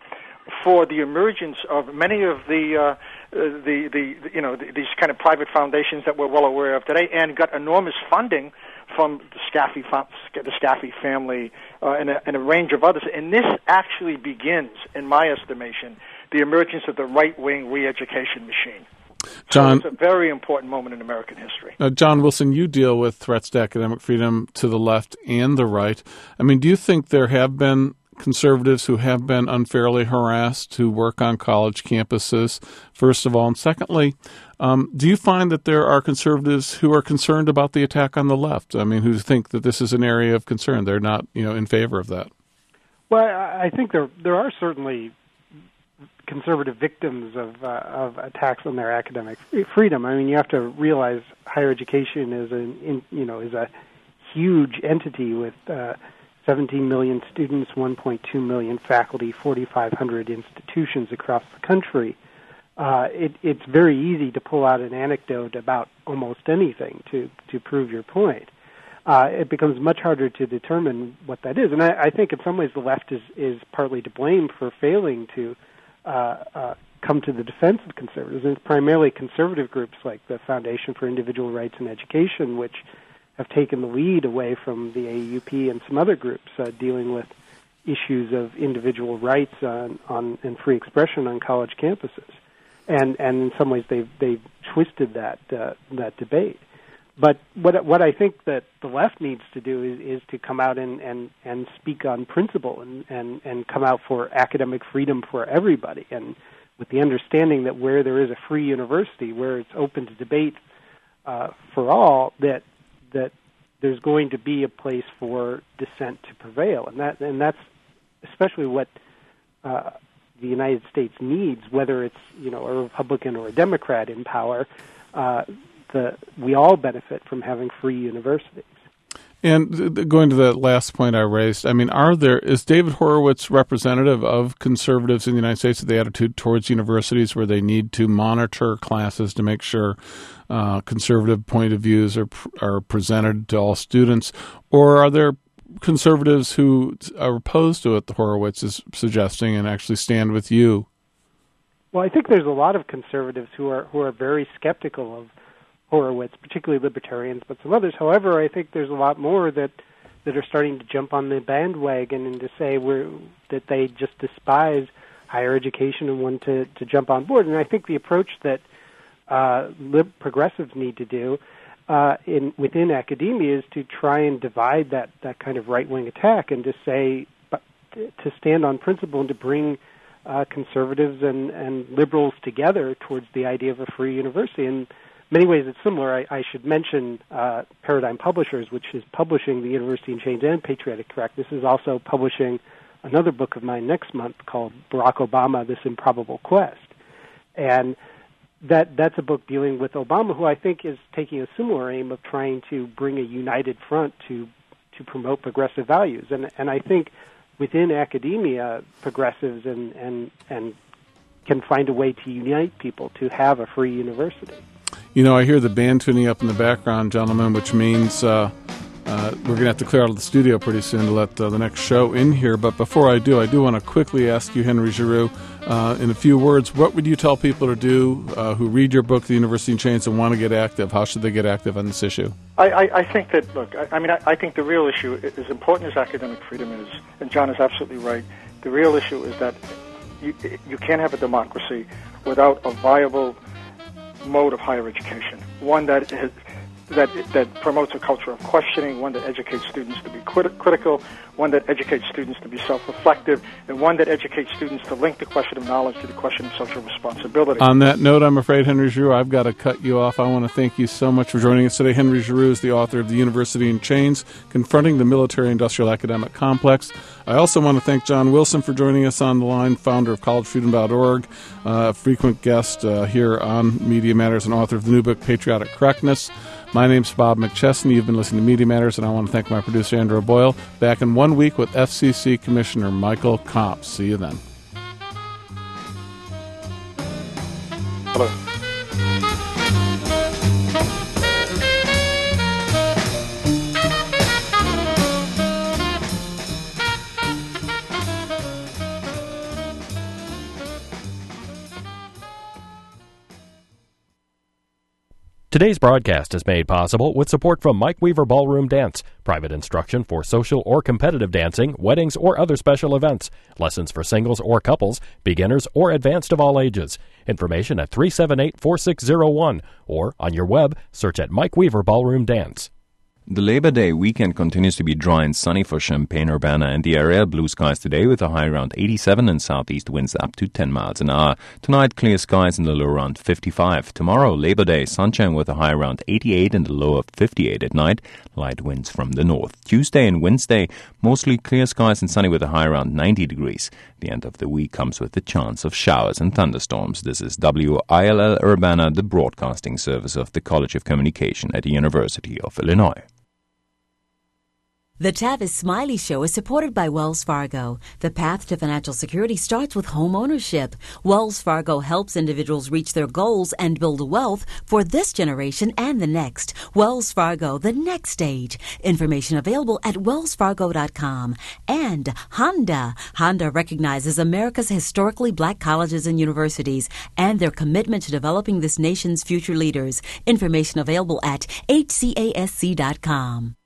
for the emergence of many of the uh, the, the you know the, these kind of private foundations that we're well aware of today, and got enormous funding from the Scaffi the Scaffi family uh, and, a, and a range of others. And this actually begins, in my estimation, the emergence of the right-wing re-education machine. John, so it's a very important moment in American history. Uh, John Wilson, you deal with threats to academic freedom to the left and the right. I mean, do you think there have been conservatives who have been unfairly harassed who work on college campuses, first of all? And secondly, um, do you find that there are conservatives who are concerned about the attack on the left? I mean, who think that this is an area of concern? They're not, you know, in favor of that. Well, I think there there are certainly conservative victims of uh, of attacks on their academic freedom. I mean, you have to realize higher education is an in, you know is a huge entity with uh, seventeen million students, one point two million faculty, forty-five hundred institutions across the country. Uh, it, it's very easy to pull out an anecdote about almost anything to, to prove your point. Uh, it becomes much harder to determine what that is. And I, I think in some ways the left is, is partly to blame for failing to uh, uh, come to the defense of conservatives. And it's primarily conservative groups like the Foundation for Individual Rights and Education, which have taken the lead away from the A A U P and some other groups uh, dealing with issues of individual rights on, on and free expression on college campuses. And and in some ways they've they've twisted that uh, that debate. But what what I think that the left needs to do is, is to come out and, and, and speak on principle and, and, and come out for academic freedom for everybody, and with the understanding that where there is a free university, where it's open to debate uh, for all, that that there's going to be a place for dissent to prevail, and that and that's especially what uh, the United States needs, whether it's you know a Republican or a Democrat in power. Uh, the we all benefit from having free universities. And th- going to the last point I raised, I mean, are there is David Horowitz representative of conservatives in the United States, the attitude towards universities where they need to monitor classes to make sure uh, conservative point of views are are presented to all students, or are there conservatives who are opposed to what the Horowitz is suggesting and actually stand with you? Well, I think there's a lot of conservatives who are who are very skeptical of Horowitz, particularly libertarians, but some others. However, I think there's a lot more that that are starting to jump on the bandwagon and to say we're, that they just despise higher education and want to, to jump on board. And I think the approach that uh, lib- progressives need to do uh, in within academia is to try and divide that, that kind of right-wing attack and to say, to stand on principle and to bring uh, conservatives and, and liberals together towards the idea of a free university. And many ways it's similar. I, I should mention uh, Paradigm Publishers, which is publishing The University in Chains and Patriotic Correctness, is also publishing another book of mine next month called Barack Obama, This Improbable Quest. And that that's a book dealing with Obama, who I think is taking a similar aim of trying to bring a united front to to promote progressive values. And and I think within academia, progressives and, and, and can find a way to unite people to have a free university. You know, I hear the band tuning up in the background, gentlemen, which means uh, uh, we're going to have to clear out of the studio pretty soon to let uh, the next show in here. But before I do, I do want to quickly ask you, Henry Giroux, uh, in a few words, what would you tell people to do uh, who read your book, The University in Chains, and want to get active? How should they get active on this issue? I, I, I think that, look, I, I mean, I, I think the real issue, as important as academic freedom is, and John is absolutely right, the real issue is that you, you can't have a democracy without a viable mode of higher education, one that is, that that promotes a culture of questioning, one that educates students to be crit- critical, one that educates students to be self-reflective, and one that educates students to link the question of knowledge to the question of social responsibility. On that note, I'm afraid, Henry Giroux, I've got to cut you off. I want to thank you so much for joining us today. Henry Giroux is the author of The University in Chains, Confronting the Military-Industrial Academic Complex. I also want to thank John Wilson for joining us on the line, founder of college freedom dot org, uh, a frequent guest uh, here on Media Matters and author of the new book, Patriotic Correctness. My name's Bob McChesney. You've been listening to Media Matters, and I want to thank my producer, Andrew Boyle. Back in one week with F C C Commissioner Michael Komp. See you then. Hello. Today's broadcast is made possible with support from Mike Weaver Ballroom Dance, private instruction for social or competitive dancing, weddings, or other special events, lessons for singles or couples, beginners or advanced of all ages. Information at three seven eight, four six zero one or on your web, search at Mike Weaver Ballroom Dance. The Labor Day weekend continues to be dry and sunny for Champaign-Urbana and the area. Blue skies today with a high around eighty-seven and southeast winds up to ten miles an hour. Tonight, clear skies and the low around fifty-five. Tomorrow, Labor Day, sunshine with a high around eighty-eight and a low of fifty-eight at night. Light winds from the north. Tuesday and Wednesday, mostly clear skies and sunny with a high around ninety degrees. The end of the week comes with the chance of showers and thunderstorms. This is W I L L Urbana, the broadcasting service of the College of Communication at the University of Illinois. The Tavis Smiley Show is supported by Wells Fargo. The path to financial security starts with home ownership. Wells Fargo helps individuals reach their goals and build wealth for this generation and the next. Wells Fargo, the next stage. Information available at wells fargo dot com. And Honda. Honda recognizes America's historically black colleges and universities and their commitment to developing this nation's future leaders. Information available at H C A S C dot com.